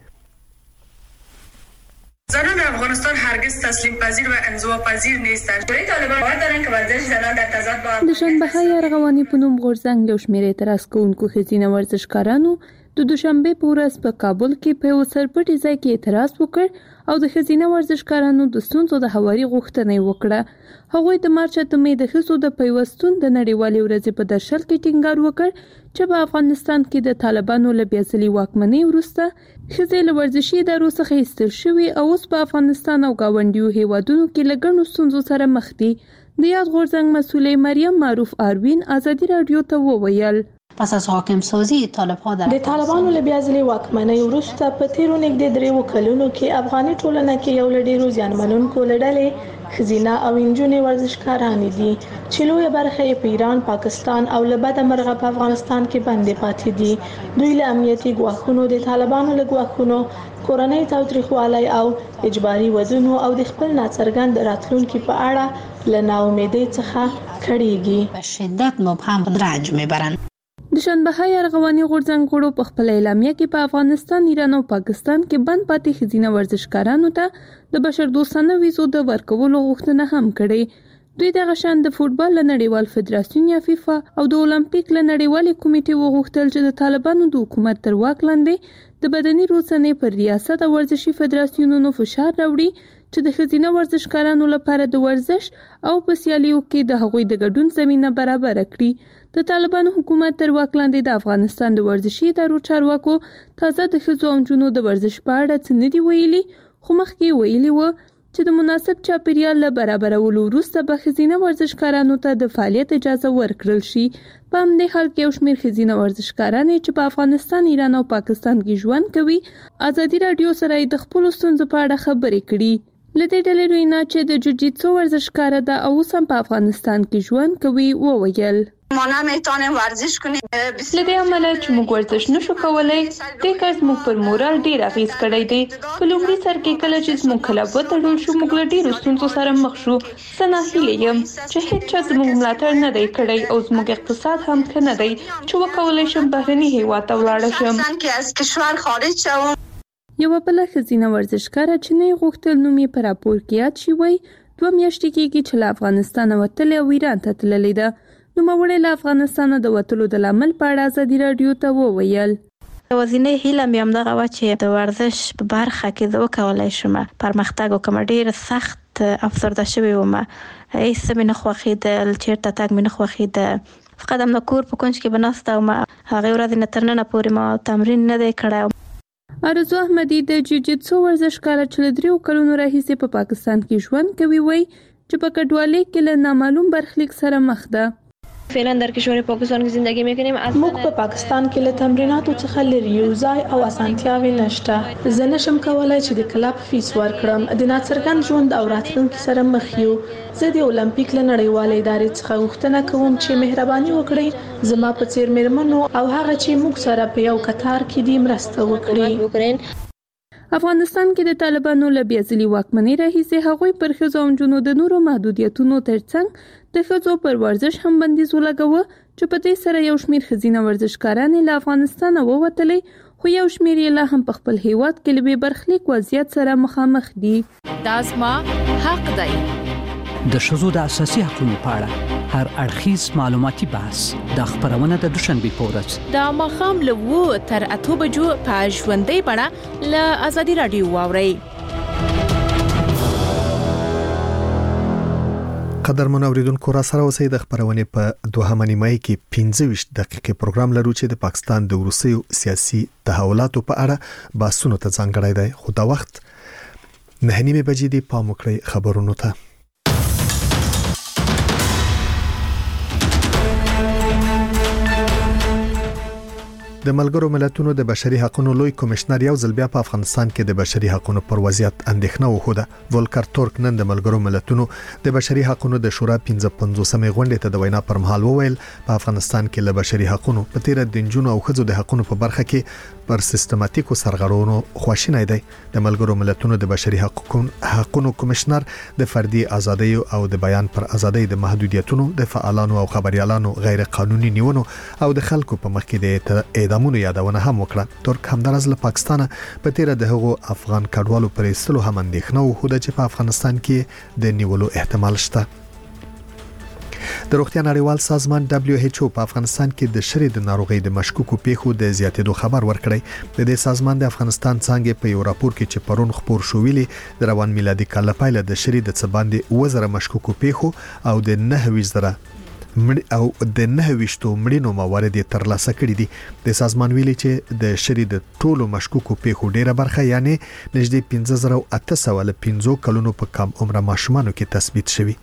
S: زنان افغانستان هرگز تسلیم پذیر و انزوا پذیر نیستند. برای طالبان باور دارند که ورزش زنان در تضاد با
E: د شنبههای ارغواني په نوم غورځنګ یو شمېر اعتراض کوونکو ښځینه ورزشکارانو د دوشنبه په ورځ په کابل کې په یو سرپټي ځای کې اعتراض وکړ او د ښځینه ورزشکارانو د ستونزو د هواري غوښتنه وکړه. هغوی د مارچ اتمې د ښځو د پیوستون د نړیوالې ورځې په درشل کې ټینګار وکړ چې په افغانستان کې د طالبانو له بیا ځلي واکمنۍ وروسته ښځې له ورزشي ادارو څخه ایستل شوي او اوس په افغانستان او ګاونډیو هیوادونو کې له ګڼو ستونزو سره مخ دي. د یاد غورځنګ مسؤلې مریم معروف اروین ازادي رادیو ته وویل
D: پس از حاکم سازی طالبان
E: د طالبانو له بیا ځلي واکمنۍ وروسته په تیرو نږدې درېو کلونو کې افغاني ټولنه کې یو له ډېرو زیانمنونکو له ډلې ښځینه او نجونې ورزشکارانې دي چې لویه برخه یې په ایران، پاکستان او له بده مرغه په افغانستان کې بندې پاتې دي. دوی له امنیتي ګواښونو، د طالبانو له ګواښونو، کورنۍ تاوتریخوالي او اجباري ودونو او د خپل ناڅرګند راتلونکي په اړه له ناامیدۍ څخه کړېږي.
D: به شدت مبهم رنج میبرند.
E: د شنبههای ارغواني غورځنګ غړو په خپل اعلامیه کې په افغانستان، ایران او پاکستان کې بند پاتې ښځینه ورزشکارانو ته د بشردوستانه ویزو د ورکولو غوښتنه هم کړې. دوی دغه شان د فوټبال له نړیوال فدراسیون یا فیفا او د اولمپیک له نړیوالې کمیټې وغوښتل چې د طالبانو د حکومت تر واک لاندې د بدني روزنې پر ریاست او ورزشي فدراسیونونو فشار راوړي چې د ښځینه ورزشکارانو لپاره د ورزش او په سیالیو کې د هغوی د ګډون زمینه برابر کړي. د طالبانو حکومت تر واک لاندې د افغانستان د ورزشي ادارو چارواکو تازه د ښځو او نجونو د ورزش په اړه څه نه دي ویلي، خو مخکې ویلي و چې د مناسب چاپیریال له برابرولو وروسته به ښځینه ورزشکارانو ته د فعالیت اجازه ورکړل شي. په همدې حال کې یو شمېر ښځینه ورزشکارانې چې په افغانستان، ایران او پاکستان کې ژوند کوي ازادي رادیو سره د خپلو ستونزو په اړه خبرې کړي. له دې ډلې روینا چې د جوجیتسو ورزشکاره ده او اوس هم په افغانستان کې ژوند کوي وویل
S: ما نمیتونیم ورزش کنیم.
E: له دې امله چې موږ ورزش نشو کولای، دې کار زموږ پر مورال ډیر اغیز کړی دی. په لومړي سر کې کله چې زموږ کلب وتړل شو، موږ له ډیرو ستونزو سره مخ شو. زه ناهیلې یم چې هیڅ چا زموږ ملاتړ نه دی کړی او زموږ اقتصاد هم ښه نه دی چې وکولای شم بهرني هیواد ته ولاړ شم. یوه بله ښځینه ورزشکاره چې نه یې غوښتل نوم یې په راپور کې یاد شي وایي دوه میاشتې کېږي چې له افغانستانه وتلې او ایران ته تللې ده. نوموړې له افغانستانه د وتلو د لامل په اړه ازادي رادیو ته وویل
T: یوازینۍ هیله مې همدغه وه چې د ورزش په برخه کې زه وکولی شم پرمختګ وکړم. ډېره سخت افسرده شوې ومه، هېڅ څه مې نه خوښېدل، چېرته تګ مې نه خوښېده. فقط همدا کور په کونج کې به ناسته ومه. هغې ورځې نه تر ننه پورې ما تمرین نه دی کړی.
E: ارزو احمدي د جوجیتسو ورزشکاره چې له دریو کلونو راهیسې په پاکستان کې ژوند کوي وایي چې په کډوالۍ کې له نامعلوم برخلیک سره مخ ده.
T: فعلا در کشور پاکستان کې زندگی میکنیم.
E: موږ په پاکستان کې له تمریناتو څخه لري یو ځای او اسانتیاوې نشته. زه نشم کولای چې د کلب فیس ورکړم. د ناڅرګند ژوند او راتلونکي سره مخ یو. زه د اولمپیک له نړیوالې ادارې څخه غوښتنه کوم چې مهرباني وکړي زما په څیر میرمنو او هغه چې موږ سره په یو کتار کې دي مرسته وکړي.
G: افغانستان کې د طالبانو له بیا ځلي واکمنۍ راهیسې هغوی پر ښځو او نجونو د نورو محدودیتونو ترڅنګ د ښځو پر ورزش هم بندیز ولګاوه، چې په دې سره یو شمېر ښځینه ورزشکارانې له افغانستانه ووتلې، خو یو شمېر یې لا هم په خپل هیواد کې له بې برخلیک وضعیت سره مخامخ دي.
J: دا زما حق دی.
P: د ښځو د اساسي حقوقو په اړه هر اړخیز معلوماتي بحث د خبرونه د دوشنبه په ورځ
G: د ماښام له اوه تر اته بجو په ژوندۍ بڼه له ازادي رادیو واورئ.
A: قدرمن اوریدونکو را سره اوسئ. د خبرونې په دوهمه نیمه کې پنځه ویشت دقیقې پروګرام لرو چې د پاکستان د وروستیو سیاسي تحولاتو په اړه بحثونه ته ځانګړی دی، خو دا وخت نه نیمه بجې دی. پام وکړئ خبرونو ته. د ملګرو ملتونو د بشري حقوقو لوی کمشنر یو ځل بیا په افغانستان کې د بشري حقوقو پر وضعیت اندېښنه وښوده. ولکر تورک نن د ملګرو ملتونو د بشري حقوقو د شورا پنځه پنځوسمې غونډې ته د وینا پر مهال وویل په افغانستان کې له بشري حقوقو په تیر د نجونو او ښځو د حقوقو په برخه کې پر سیستماتیکو سرغړونو خواشینی دی. د ملګرو ملتونو د بشري حقوقو کمشنر د فردي ازادۍ او د بیان پر ازادۍ د محدودیتونو د فعالانو او خبريالانو غیر قانوني نیونو او د خلکو په مخ کې د اعدامونو یادونه هم وکړه. ترک همدارز له پاکستانه په تیر د هغو افغان کډوالو پر ایستلو هم اندېښنه وښوده چې په افغانستان کې د نیولو احتمال شته. د روغتیا نړیوال سازمان دبليو ایچ او په افغانستان کې د شری د ناروغۍ د مشکوکو پیښو د زیاتېدو خبر ورکړی. د دې سازمان د افغانستان څنګه په یو راپور کې چې پرون خبر شو ویلي د روان میلادي کال لپاره د شری د څباندې وزره مشکوکو پیښو او د نه ویزره مړ او د نه ویشتو مړینو موارد ترلاسه کړي دي. د سازمان ویلي چې د شری د ټولو مشکوکو پیښو ډیره برخه یعنی نږدې پنځه زره اته سوه له پنځو کلونو په کم عمره ماشومانو کې تثبیت شوی.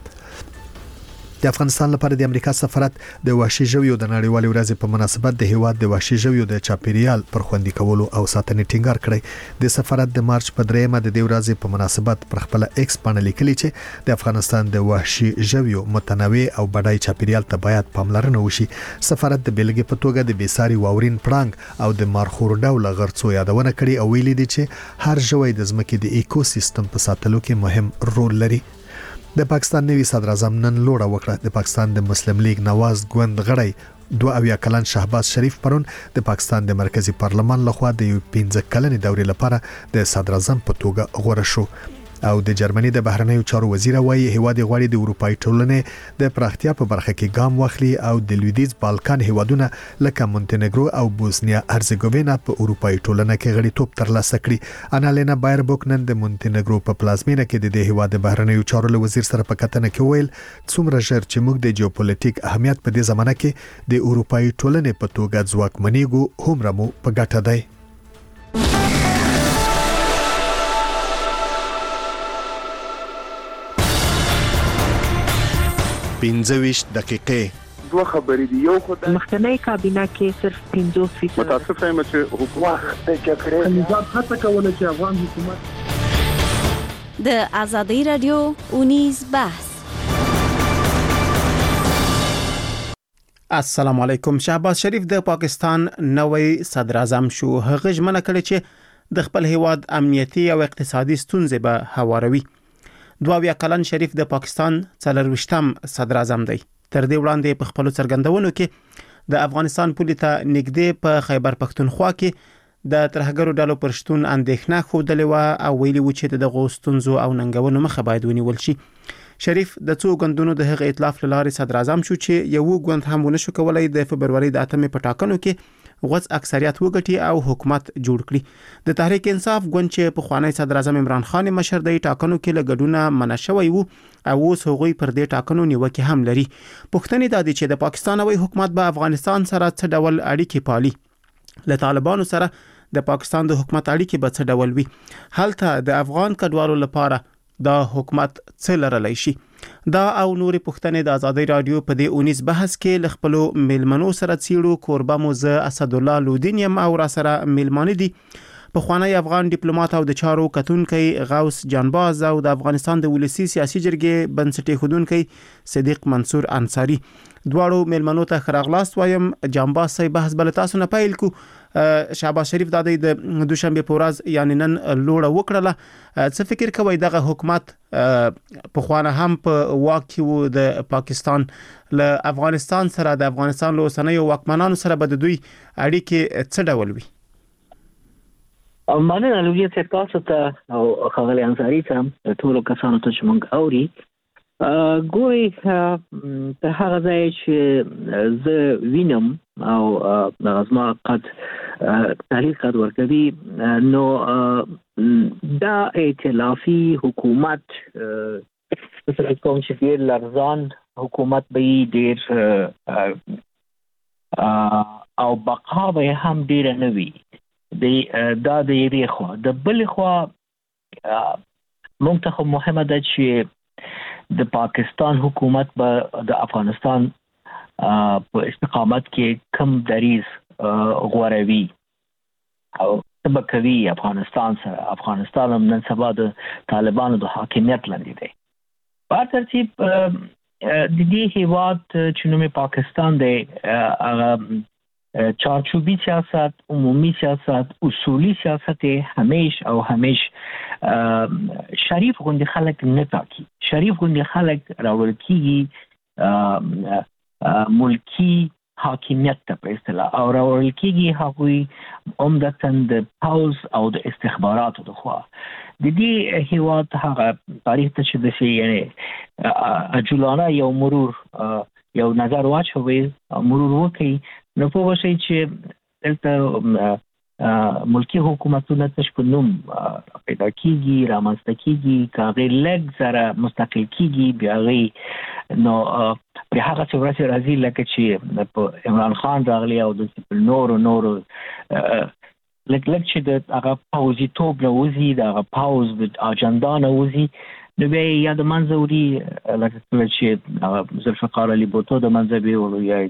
A: د افغانستان لپاره د امریکا سفارت د وحشي ژویو د نړیوالې ورځې په مناسبت د هیواد د وحشي ژویو د چاپیریال پر خوندي کولو او ساتنې ټینګار کړی. د سفارت د مارچ په دریمه د دې ورځې په مناسبت پر خپل ایکس باندې لیکلي چې د افغانستان د وحشي ژویو متنوع او بډای چاپیریال ته باید پاملرنه وشي. سفارت د بیلګې په توګه د بیساري واورین پړانګ او د مارخور ډول غرڅو یادونه کړې او ویلي دي چې هر ژوی د ځمکې د ایکو سیستم په ساتلو کې مهم رول لري. د پاکستان نوی صدر اعظم نن لوړه وکړه. د پاکستان د مسلم لیگ نواز ګوند غړی دوه اویا کلن شهباز شریف پرون د پاکستان د مرکزی پارلمان لخوا د یو پنځه کلنې دورې لپاره د صدر اعظم په توګه غوړه شو. او د جرمني د بهرنیو چارو وزیر وایي هیواد غواړي د اروپای ټولنې د پراختیا په برخه کې ګام واخلي او د لویدیځ بالکان هیوادونه لکه مونتنیګرو او بوسنیا هرزګوینا په اروپای ټولنه کې غړیتوب ترلاسه کړي. انالینا بایربوک نن د مونتنیګرو په پلازمینه کې د دې هیواد د بهرنیو چارو له وزیر سره په کتنه کې ویل څومره ژر چې موږ د جیوپولیټیک اهمیت په دې زمانه کې د اروپای ټولنې په توګه ځواکمنېږو هم رمو په ګټه دی. پنځه ویشت دقیقې
U: دوه خبرې دي. یو خدای
V: مخکنی کابینه کې صرف پنځوس فیصد
U: متاسف یم چې حکومت د جګړې نظام هڅه کوله چې افغان حکومت
J: د ازادي رادیو اونیز بحث.
W: السلام علیکم. شهباز شریف د پاکستان نوی صدر اعظم شو. هغه ژمنه کړې چې د خپل هیواد امنیتي او اقتصادي ستونزې به هواروي. دوه اویا کلن شریف د پاکستان څلرویشتم صدر اعظم دی. تر دې وړاندې په خپل څرګندونو کې د افغانستان پولې ته نږدې په خیبر پښتونخوا کې د ترهګرو ډلو پر شتون اندېښنه ښودلې وه او ویلي و چې دغه ستونزو او ننګونو مخه باید ونیول شي. شریف د څو ګوندونو د هغه ائتلاف له لارې صدر اعظم شو چې یو ګوند هم ونه شو کولای د فبروري د اتمې په ټاکنو کې غوڅ اکثریت وګټي او حکومت جوړ کړي. د تحریک انصاف ګوند چې په خوانی صدر اعظم عمران خان مشر دی ټاکنو کې لګډونه منع شوی وو او اوس هغوی پر دې ټاکنو نیوکه هم لري. پوښتنې دا دي چې د پاکستان او حکومت به افغانستان سره څه ډول اړیکې پالي. له طالبانو سره د پاکستان د حکومت اړیکې به څه ډول وي. هلته د افغان کډوالو لپاره دا حکومت څه لرلی شي. دا او نورې پوښتنې د ازادي رادیو په دې اونیز بحث کې له خپلو میلمنو سره څیړو. کوربه مو زه اسد الله لودین یم او را سره میلمانه دي پخوانی افغان ډیپلوماټ او د چارو کتونکي غوث جانباز او د افغانستان د ولسی سیاسي جرګې بنسټي خودونکي صدیق منصور انصاری دواړو ملمنو ته خراغلاست وایم. جانباز صاحب بحث بل تاسو نه پیل کو. شهباز شریف د د دوشنبه په ورځ یعنی نن لوړه وکړه. څه فکر کوي دغه حکومت په خوانه هم په واکي وو د پاکستان له افغانستان سره د افغانستان له اوسنیو واکمنانو سره به د دوی اړیکې څه ډول وي؟
B: مننه لوګي چې تاسو ته او خغلی انصاری ته ټول کسانو ته چې مونږ اوري ګوري په هغه ځای چې زه وینم او د غزما قد تحلیل قد ورکوي نو دا ائتلافي حکومت مثل کوم چې ډیر لرزان حکومت به ډیر او بقا به هم ډیر نه وي. دا د یوې خوا د بلې خوا موږ ته مهمه ده چې د پاکستان حکومت به د افغانستان په استقامت کې کم دریز غوروي او تبکوي افغانستان سره. افغانستان هم نن سبا د طالبانو د حاکمیت لاندې دی. په ترتیب د دې هیواد چې نوم پاکستان دی هغه چارچوبی سیاست، عمومی سیاست، اصولی سیاست همیش او همیش شریف غوندي خلک نه تاکي. شریف غوندي خلک راول کیږي ملکی حاکمیت ته په اصطلاح او راول کیږي هغوی عمدتاً د پاوز او د استخباراتو د خوا. د دې هیواد هغه تاریخ ته چې د شي یعنی اجولانه یو مرور یو نظر واچوي مرور وکي نو په وشي چې دلته ملکی حکومتونه تش په نوم پیدا کیږي رامنځته کیږي کاغې لږ زره مستقل کیږي بیا غي نو په هغه څه ورته راځي لکه چې په عمران خان راغلی او د نور نور لکه لکه چې د هغه پاوزي توپ نه وزي د هغه پاوز د اجنډا نه وزي نو بیا یا د منځوري لکه چې ذوالفقار علي بوتو د منځبي او یا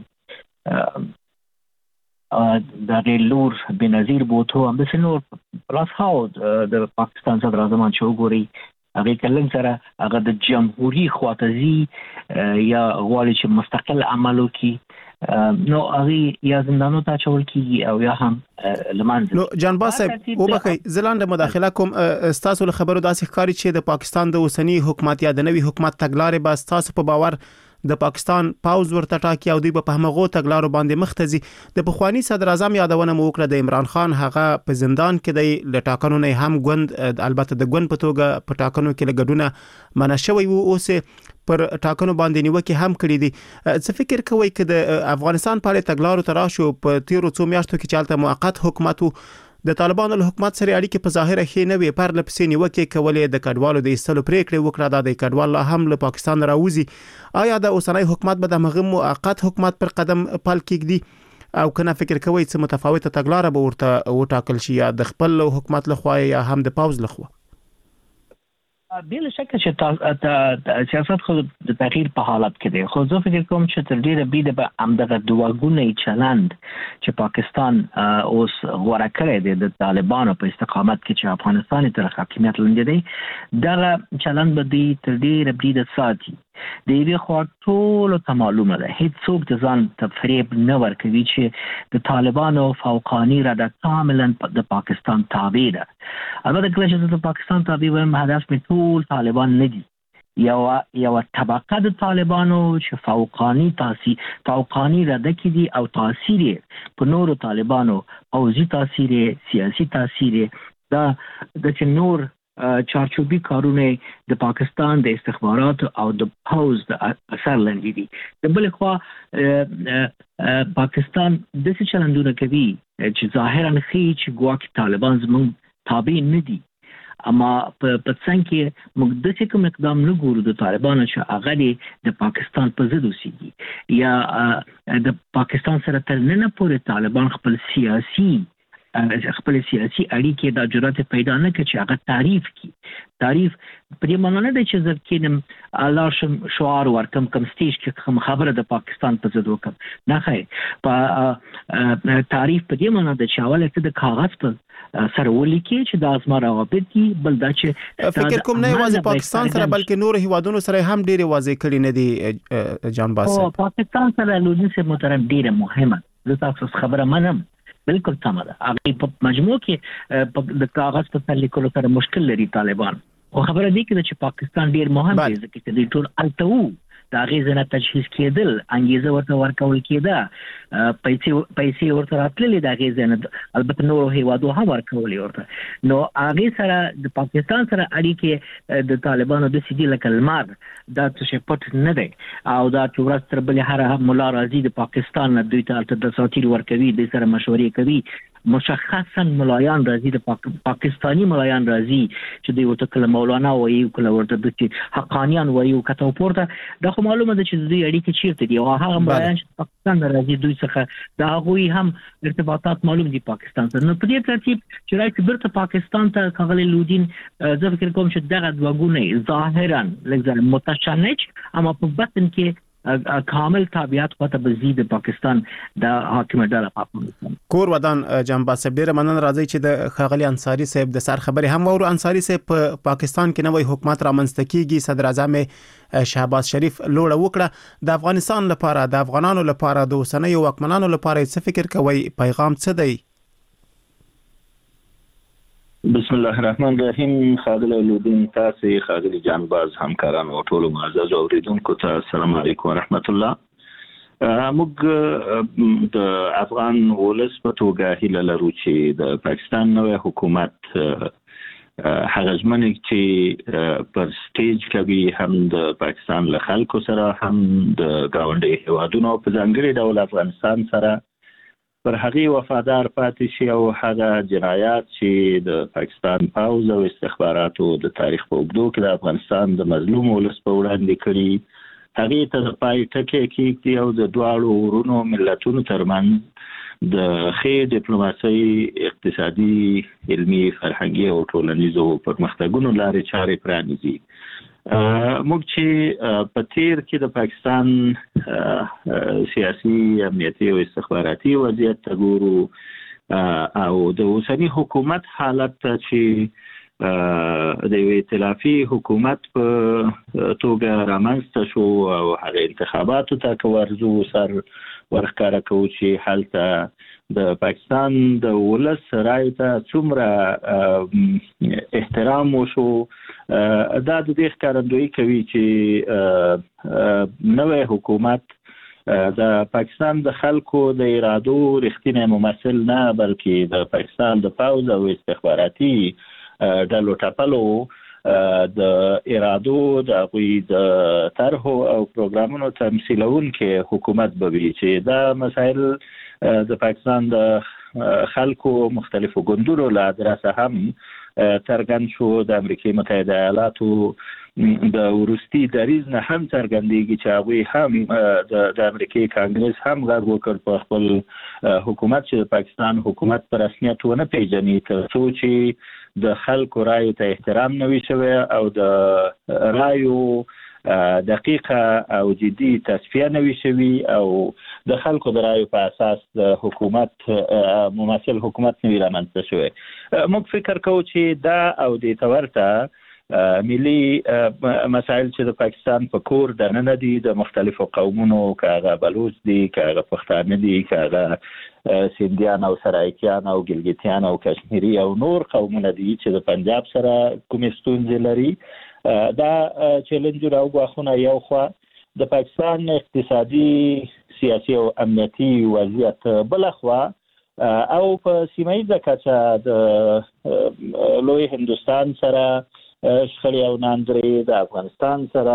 B: د لور بنظیر بوتو هم د سنور پلاس هاو د پاکستان صدر اعظم چې وګوري هغه کلن سره هغه د جمهوریت خواتزي یا غواړي چې مستقل عمل وکړي نو هغه یا زندانو ته چول کیږي او یا هم لمانځي.
W: نو جانباز صاحب وبخي زلاند مداخله کوم استاسو خبرو داسې ښکاری چې د پاکستان د اوسنی حکومت یا د نوي حکومت تګلارې با استاسو په باور د پاکستان پاوز ورته ټاکي او دوی په همغه تګلارو باندې مختزي. د پخوانی صدر اعظم یادونه مو وکړه د عمران خان هغه په زندان کې د لټاکنو نه هم غوند البته د غوند په توګه په ټاکنو کې لګډونه منع شوی وو اوس پر ټاکنو باندې نیوکه هم کړې دي. څه فکر کوي چې د افغانستان په اړه تګلارو تراشو په تیرو څو میاشتو کې چالتہ موقت حکومت د طالبانو له حکومت سره اړیکې په ظاهره ښه نه وي پر لپسې نیوکه کولې د کډوالو د ایستلو پریکړه وکړه د کډوال هم له پاکستان راوځي. آیا د اوسنۍ حکومت به د مغم موقت حکومت پر قدم پل کېږي او کنه فکر کوي چې متفاوته تګلارې به ورته وټاکل شي یا د خپل حکومت لخوا یا هم د پاوز لخوا؟
B: بلا شک چې سیاست خو د تغییر په حالت کې دی خو زه فکر کوم چې تر ډیره بي د همدغه دواګونی چلند چې پاکستان اوس غوړه کړی دی د طالبانو په استقامت کې چې افغانستان تر حاکمیت لاندې دی دا چلند به دی تر ډیره بي د ساتي د یوې خوا ټولو ته معلومه ده هیڅ څوک د ځان ته فریب نه ورکوي چې د طالبانو فوقاني رده کاملا د پاکستان تابع ده. البته کله چې د پاکستان تابع وایم هدف مې ټول طالبان نه دي یو یو طبقه د طالبانو چې فوقاني تاثیر فوقاني رده کې دي او تاثیر په نورو طالبانو پوځي تاثیر سیاسي تاثیر دا د چې نور چارچوبي کارونه د پاکستان د استخبارات او د پاوز د اثر لاندې دي. د بل خوا پاکستان د څه چلندونه کوي چې ظاهرا خي چې ګواکې طالبان زموږ تابع نه دي اما په څنګه کې موږ د څه کوم اقدام نه ګورو د طالبانو چې هغه د پاکستان په ضد اوسېږي یا د پاکستان سره تر نن پورې طالبان خپل سیاسي خپل سیاسي اړیکې د جرأت پیدا نه کړي چې هغه تعریف کی تعریف په دې معنی نه دی چې ځکه الله شم شعار ورکم کم سټیج کې کوم خبره د پاکستان په ضد وکم نه خیر په تعریف په دې معنی د چاوله ته د کاغذ په سره ولیکي چې دا زما روابط دي. بل دا چې
W: فکر کوم نه یوازې پاکستان سره بلکې نور هیوادونو سره هم ډېر واضح کړي نه دي جانباز
B: او پاکستان سره لودي سره محترم ډیره مهمه. زه تاسو خبره منم بالکل سم ده. هغه په مجموع کې د کاغذ په تل لیکلو سره مشکل لري طالبان. خو خبره دی چې پاکستان ډیر مهم دی ځکه چې د ټول التو دا غیزنه تجهیز کېدل انګیزه ورته ورکول کېده پیسې پیسې ورته راتللې دا غیزنه البته نور هیوادو هم ورکولې ورته. نو هغه سره د پاکستان سره اړیکې د طالبانو د سیدی لکلمار دا څه پټ نه دی او دا چې ورځ تر بلې هر مولا راځي د پاکستان دوی ته د ساتیر ورکوي د سره مشورې کوي. مشخصا ملایان راځي د پاک... پاکستانی ملایان راځي چې دوی ورته کله مولانا وایي کله ورته د حقانیان وایي او کته پورته دا خو معلومه ده چې دوی اړیکې چیرته دي او هغه ملایان چې پاکستان راځي دوی څخه دا هغوی هم ارتباطات معلوم دي پاکستان سره. نو په دې ترتیب چې راځي برته پاکستان ته کغلی لودین زه فکر کوم چې دغه دوګونه ظاهرا لږ متشنج اما په باطن کې کامل تابعیت پته بزید پاکستان د حاکم ډله پاکستان
W: کور ودان جنباز صاحب ډیر مننه راځي چې د خاغلی انصاری صاحب د سر خبري هم ورو انصاری صاحب په پا پاکستان کې نوې حکومت را منځته کیږي. صدر اعظم شهباز شریف لوړه وکړه د افغانستان لپاره د افغانانو لپاره د اوسنیو واکمنانو لپاره څه فکر کوي پیغام څه دی؟
F: بسم الله الرحمن الرحیم. خاغلی لودین تاسو خاغلی جانباز همکاران او ټول معزز اوریدونکو ته السلام علیکم ورحمت الله. موږ د افغان ولس په توګه هیله لرو چې د پاکستان نوې حکومت هغه ځمنه چې پر سټیج کوي هم د پاکستان له خلکو سره هم د گاونډي هیوادونو په ځانګړي ډول افغانستان سره پر هغه وفادار پاتې شي او هغه جنایات چې د پاکستان پاوز او استخباراتو د تاریخ په اوږدو کې د افغانستان د مظلوم ولس په وړاندې کړي هغه ته د پای ټکی کېږي او د دواړو ورونو ملتونو ترمنځ د ښې ډیپلوماسي اقتصادي علمي فرهنګي او ټولنیزو پرمختګونو لارې چارې پرانیزي. موږ چې په تیر کې د پاکستان سیاسي امنیتي او استخباراتي وضعیت ته ګورو او د اوسنی حکومت حالت ته چې د یو ائتلافي حکومت په توګه رامنځته شو او هغه انتخاباتو ته ورزو سر ورښکاره کوو چې هلته د پاکستان د ولس رایې ته څومره احترام وشو دا د دې ښکارندویي کوي چې نوې حکومت د پاکستان د خلکو د ارادو رښتینی ممثل نه بلکې د پاکستان د پاوز او استخباراتي ډلو ټاپلو د ارادو د غوي د طرحو او پروګرامونو تمثیلونکي حکومت به وي چې دا مسایل د پاکستان د خلکو مختلفو ګوندونو له ادرسه هم څرګند شو. د امریکای متحده ایالاتو د ورستي دریز نه هم څرګندېږي چې هغوی هم د امریکای کانګرس هم غږ وکړ په خپل حکومت چې د پاکستان حکومت په رسمیت ونه پیژني تر څو چې د خلکو رایو ته احترام نه وي شوی او د رایو دقیقه او جدي تصفیه نه وي شوی او د خلکو د رایو په اساس د حکومت ممثل حکومت نه وي رامنځته شوی. موږ فکر کوو چې دا او د تورته ملي مسایل چې د پاکستان په کور د نه دي د مختلفو قومونو کاغه بلوچ دي کاغه پښتانه دي کاغه سیندیان او سرایکیان او ګلګیتیان او کشمیری او نور قومونه دي چې د پنجاب سره کومې ستونزې لري. دا چیلنج او غواخونه یو خو د پاکستان اقتصادي سیاسي او امنیتي وضعیت بل خو او په سیمایي کچه د لوی هندستان سره شخړې او ناندري د افغانستان سره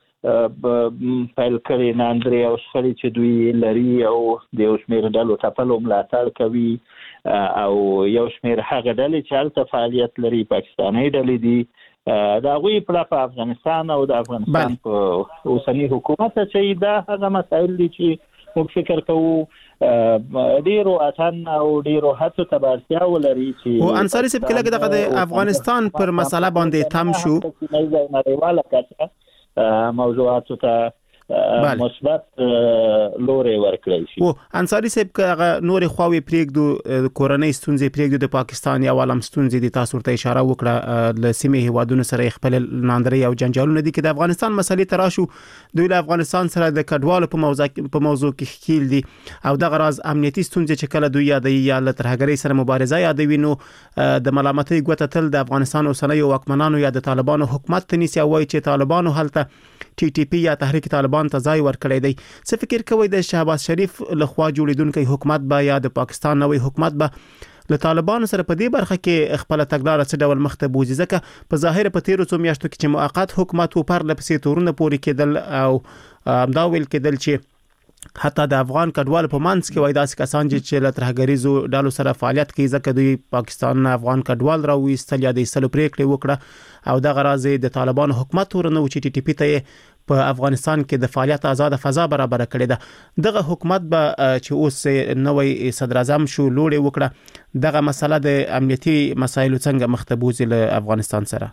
F: پیل کړي ناندري او شخړې چې دوی لري او د یو شمېر ډلو ټاپلو ملاتړ کوي او یو شمېر هغه ډلې چې هلته فعالیت لري پاکستاني ډلې دي دا غوی په افغانستان او د افغانستان په اوسنی حکومت چې دا هغه مسایل دي چې موږ فکر کوو ډیرو اتن او ډیرو هڅو ته اړتیا ولري چې
W: او انصاری صاحب کله کې د افغانستان پر مسله باندې تم شو
B: نړیواله کچه موضوعاتو ته
F: مثبت لوري ورکړی شي.
W: او انصاری صاحب که نور خواوي پریږدو کورنۍ ستونزې پریږدو د پاکستان یا عالم ستونزې د تاسو ته اشاره وکړه ل سیمه هیوادونو سره خپل ناندري او جنجالونه دي کې د افغانستان مسلې تراشو دوی له افغانستان سره د کډوالو په موضوع په موضوع کې خېل دي او د غراز امنیتي ستونزې چې کله دوی یادوي یا له ترهګرۍ سره مبارزه یادوي نو د ملامتۍ ګوته تل د افغانستان اوسنۍ واکمنانو یا د طالبانو حکومت ته نیسي او وايي چې طالبانو هلته ټي ټي پی یا تحریک طالبان ته ځای ورکړی دی. څه فکر کوئ د شهباز شریف لخوا جوړیدونکو حکومت به یا د پاکستان نوې حکومت به له طالبانو سره په دې برخه کې خپل تګلارې څه ډول مخته بوزي؟ ځکه په ظاهر په تیرو څو میاشتو کې چې موقت حکومت و پر لپسې تورونه پوري کېدل او دا ویل کېدل چې حتی د افغان کډوال په منځ کې وای داسې کسان چې له ترهګریزو ډلو سره فعالیت کوي ځکه دوی پاکستان افغان کډوال راوېستل یا د ایستلو پریکړه وکړه او د غراض د طالبان حکومت ورنه چې ټي ټي پی ته په افغانستان کې د فعالیت آزاد فضا برابر کړې ده. دغه حکومت به چې اوس نوې صدر اعظم شو لوړې وکړه دغه مسله د امنیتي مسایلو څنګه مخته بوزي له افغانستان سره؟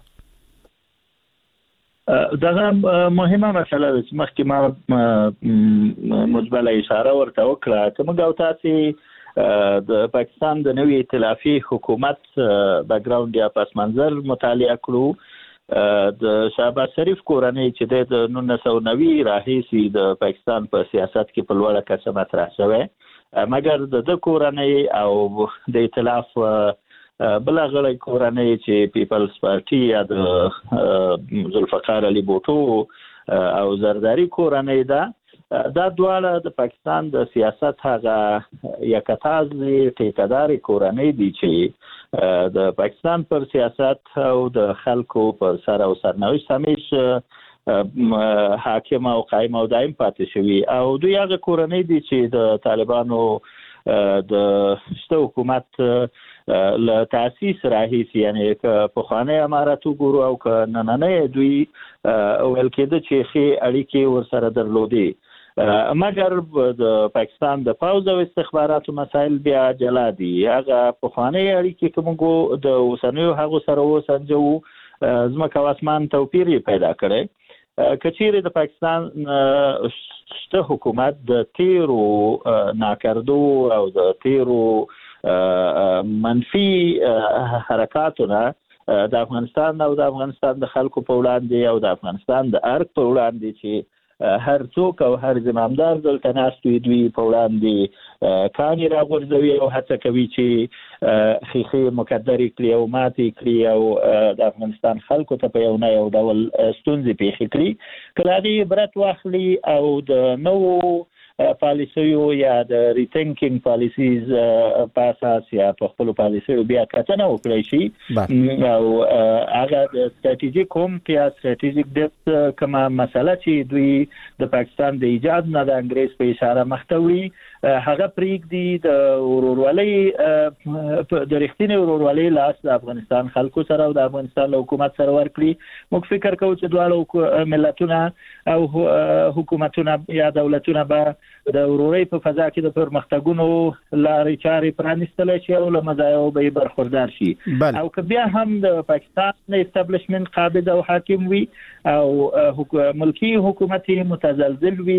F: دغه مهمه مسله ده چې مخکې ما مجمله اشاره ورته وکړه چې موږ او تاسو د پاکستان د نوې ائتلافي حکومت بیک ګراوند یا پس منظر مطالعه کړو. د شهباز شریف کورنۍ چې د نولس سوه نوي راهیسي د پاکستان په سیاست کې په لوړه کچه مطرح شوی مګر د کورنۍ او د ائتلاف بل غړي کورنۍ چې پیپلز پارټي یا د ذوالفقار علي بوټو او زرداری کورنۍ ده دا دواړه د پاکستان د سیاست هغه یکتاز ټیکداري کورنۍ دي چې د پاکستان پر سیاست او د خلکو پر سر او سرنوشت همیش حاکم او قائم او دائم پاتې شوی او دوی هغه کورنۍ دي چې د طالبانو د شته حکومت له تاسیس راهیسي یعنی په خانه امارات وګورو او ک نننې دوی ول کېده چې خي اړیکې ورسره درلودي مګر د پاکستان د فوز او استخباراتو مسایل بیا جلا دي. هغه په خانه اړیکې کومو د اوسنیو هغه سره وسنجو زمکه واسمان توپیر پیدا کړي. کچېره د پاکستان شته حکومت د تیرو ناکردو او د تیرو منفي حرکاتونه د افغانستان او د افغانستان د خلکو په وړاندې او د افغانستان د ارګ په وړاندې چې هر څوک او هر زمامدار دلته ناستوي دوی په وړاندې کاني راغورځوي او هڅه کوي چې خيخي مقدري کړی او ماتي کړی او د افغانستان خلکو ته په یو نه یو ډول ستونزې پیښې کړي. کله دې برت واخلي او د نو پالیسیو یا د ریتینکینګ پالیسیز په اساس یا په خپل پالیسیو بیا کتنه وکړي شي او هغه د ستراتیژیک کوم یا ستراتیژیک د کومه مسله چې دوی د پاکستان د ایجاد نه د انګریز په اشاره مختوي هغه پریږدي د ورورولۍ د رښتینې ورورولۍ لاس د افغانستان خلکو سره او د افغانستان حکومت سره ورکړي. موږ فکر کوو چې دواړه ملتونه او حکومتونه یا دولتونه به د ورورۍ په فضا کې د پرمختګونو لارې چارې پرانیستل شي او له مزایاو به برخوردار شي او که بیا هم د پاکستان استابلیشمنت قابض او حاکم وي او ملکی حکومت متزلزل وي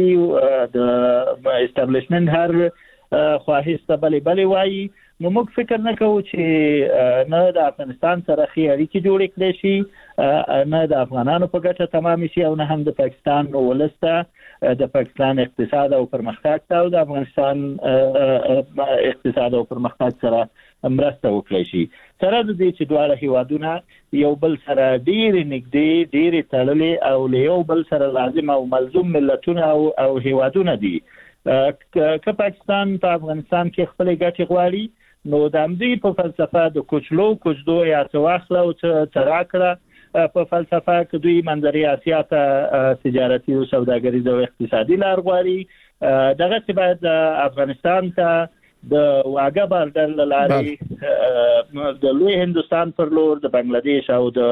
F: د استابلیشمنت هر خواهشته بلې بلې وایي نو موږ فکر نه کوو چې نه د افغانستان سره خي اړیکې جوړې کړې شي نه د افغانانو په ګټه تمام شي او نه هم د پاکستان ولسته د پاکستان اقتصاد او پرمختګ ته او د افغانستان اقتصاد او پرمختګ سره مرسته وکړي شي. سره د دې چې دواړه هیوادونه یو بل سره ډېر نږدې ډېر تړلې او له یو بل سره لازم او ملزوم ملتونه او او هیوادونه دي. که پاکستان په افغانستان کې خپل ګټې غواړي نو د امدی په فلسفه د کوچلو کوچدو یا تواخله او تراکړه په فلسفه کې دوی منځري اسیا ته تجارتي او سوداګریز او اقتصادي لار غواړي دغه چې باید افغانستان ته د واګه بارډر لارې د لوی هندستان پر لور د بنگلاديش او د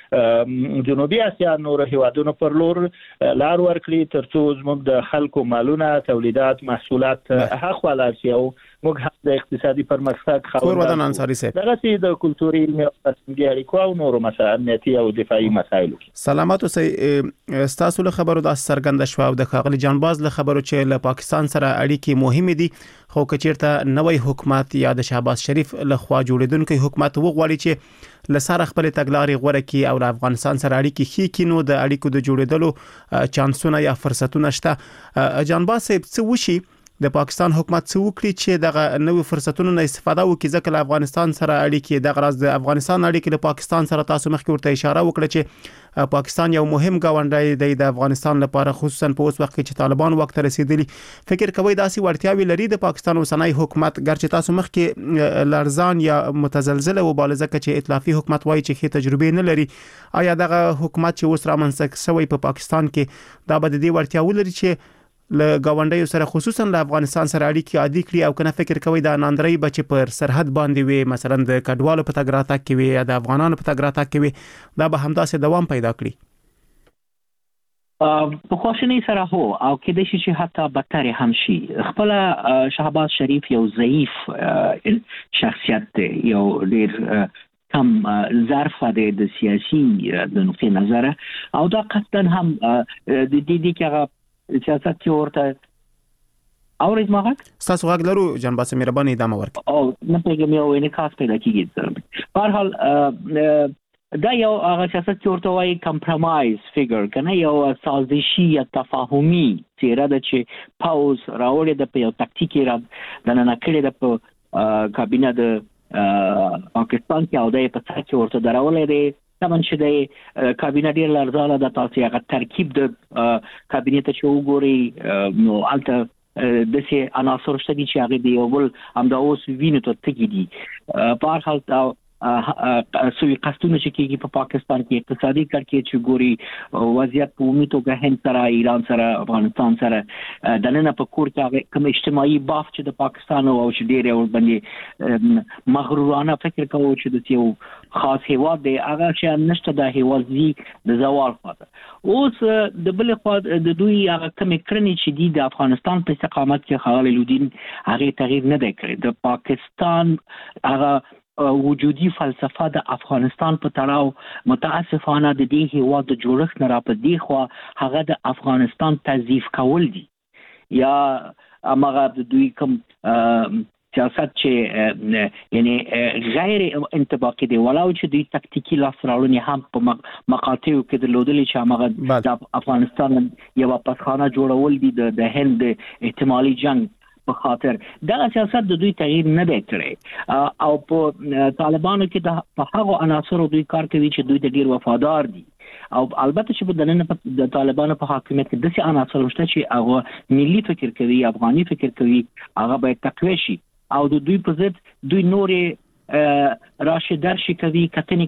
F: جنوبي اسیا نور هیوادونو پر لور لار ورکړي ترڅو زموږ د خلکو مالونه تولیدات محصولات هغه خلاص یو موږ هم د اقتصادي پرمختګ
W: خاوندان کور ودان انصاری صاحب
F: دغه سي د کلتوري فرهنګي اړیکو او نورو مسایل امنیتي او دفاعي مسایلو
W: سلامات اوسئ. ستاسو له خبرو د څرګنده شو او د خاغلی جانباز له خبرو چې له پاکستان سره اړیکې مهمه دي خو کچیرته نوې حکومت یا د شهباز شریف له خوا جوړیدونکو حکومت وغواړي چې لساره خپل تګلارې غوړه کی او د افغانستان سره اړیکې خې کینو د اړیکو د جوړیدلو چانسونه یا فرصتونه شته. جانباز صاحب څه وشي د پاکستان حکومت څو وکړي چې دغه نوې فرصتونو نه استفاده وکړي ځکه له افغانستان سره اړیکې د غرض د افغانستان اړیکې له پاکستان سره تاسو مخکې ورته اشاره وکړه چې پاکستان یو مهم ګاونډی دی د افغانستان لپاره خصوصا په اوس وخت کې چې طالبان وخت رسیدلی فکر کوي داسې ورتیاوي لري د پاکستان اوسنۍ حکومت ګرچې تاسو مخکې لرزان یا متزلزله وبالغه چې ائتلافي حکومت وایي چې خې تجربه نه لري آیا دغه حکومت چې اوس رامنځته شوی په پاکستان کې دا به د دې ورتیاوي لري چې له گاونډیو سره خصوصا له افغانستان سره اړیکې عادي کړي او کنه فکر کوي دا ناندري بچ پر سرحد باندې وي مثلا د کډوالو په تګ راتګ کې وي یا د افغانانو په تګ راتګ کې وي دا به همداسې دوام پیدا کړي.
B: په خواشنۍ سره هو او کېدای شي چې حتی بدتر هم شي. خپل شهباز شریف یو ضعیف شخصیت دی یو ډیر کم ظرف دی د سیاسي د نقطې نظر او دا قصدن هم د دې دې کې سیاست کې ورته اورید ما غږ
W: تاسو غږ لرو جنباز مهرباني ادامه ورکړئ.
B: او نه پیګم یو انعکاس پیدا کیږي. په هر حال دا یو هغه سیاست کې ورته وایي کمپرمایز فیګر کنه یو سازشي یا تفاهمي څیره ده چې پاوز راوړي د په یو تکتیکي را د نه کړي د په کابینه د پاکستان کې او د په څیر کې ورته درولې دي تمن چې د کابینه ډیر لرزاله د تاسو هغه ترکیب د کابینه ته چې وګوري نو البته د سي عناصر شته چې هغه دی او بل هم دا اوس ویني ته تګي دي په هر حال سوي قصدونه چې کېږي په پاکستان کې اقتصادي کړکېچ چې ګوري وضعیت په عمومي توګه هند سره ایران سره افغانستان سره د نن په کور کې کوم اجتماعي باف چې د پاکستان او چې ډېر ور باندې مغرورانه فکر کوي چې د یو خاص هیواد دی هغه چې نشته د هیوادي د زوال خاطر اوس د بل خوا د دوی هغه کوم کړنې چې دی د افغانستان په استقامت کې خالد لودین هغه تغییر نه دی کړی. د پاکستان هغه وجودي فلسفه د افغانستان په تړاو متاسفانه د دې هیواد د جوړښت نه را پدې خو هغه د افغانستان تضعیف کول دي یا امغه د دوی کوم سیاست چې یعنی غیر انطباقي دی ولو چې دوی تکتیکی لاس راوړنې هم په مقاطعو کې درلودلې چې هغه د افغانستان یو پسخانه جوړول دي د هند احتمالي جنگ په خاطر دا سیاست د دوی تغییر نه دی کړی او په طالبانو کې د په هغه عناصرو دوی کار کوي چې دوی د ډیر وفادار دي او البته چې د نن د طالبانو په حاکمیت کې د سي عناصر شته چې هغه ملي فکر کوي افغاني فکر کوي هغه باید تقوی شي او د دوی په ضد دوی نورې راشد درشي کوي کتنې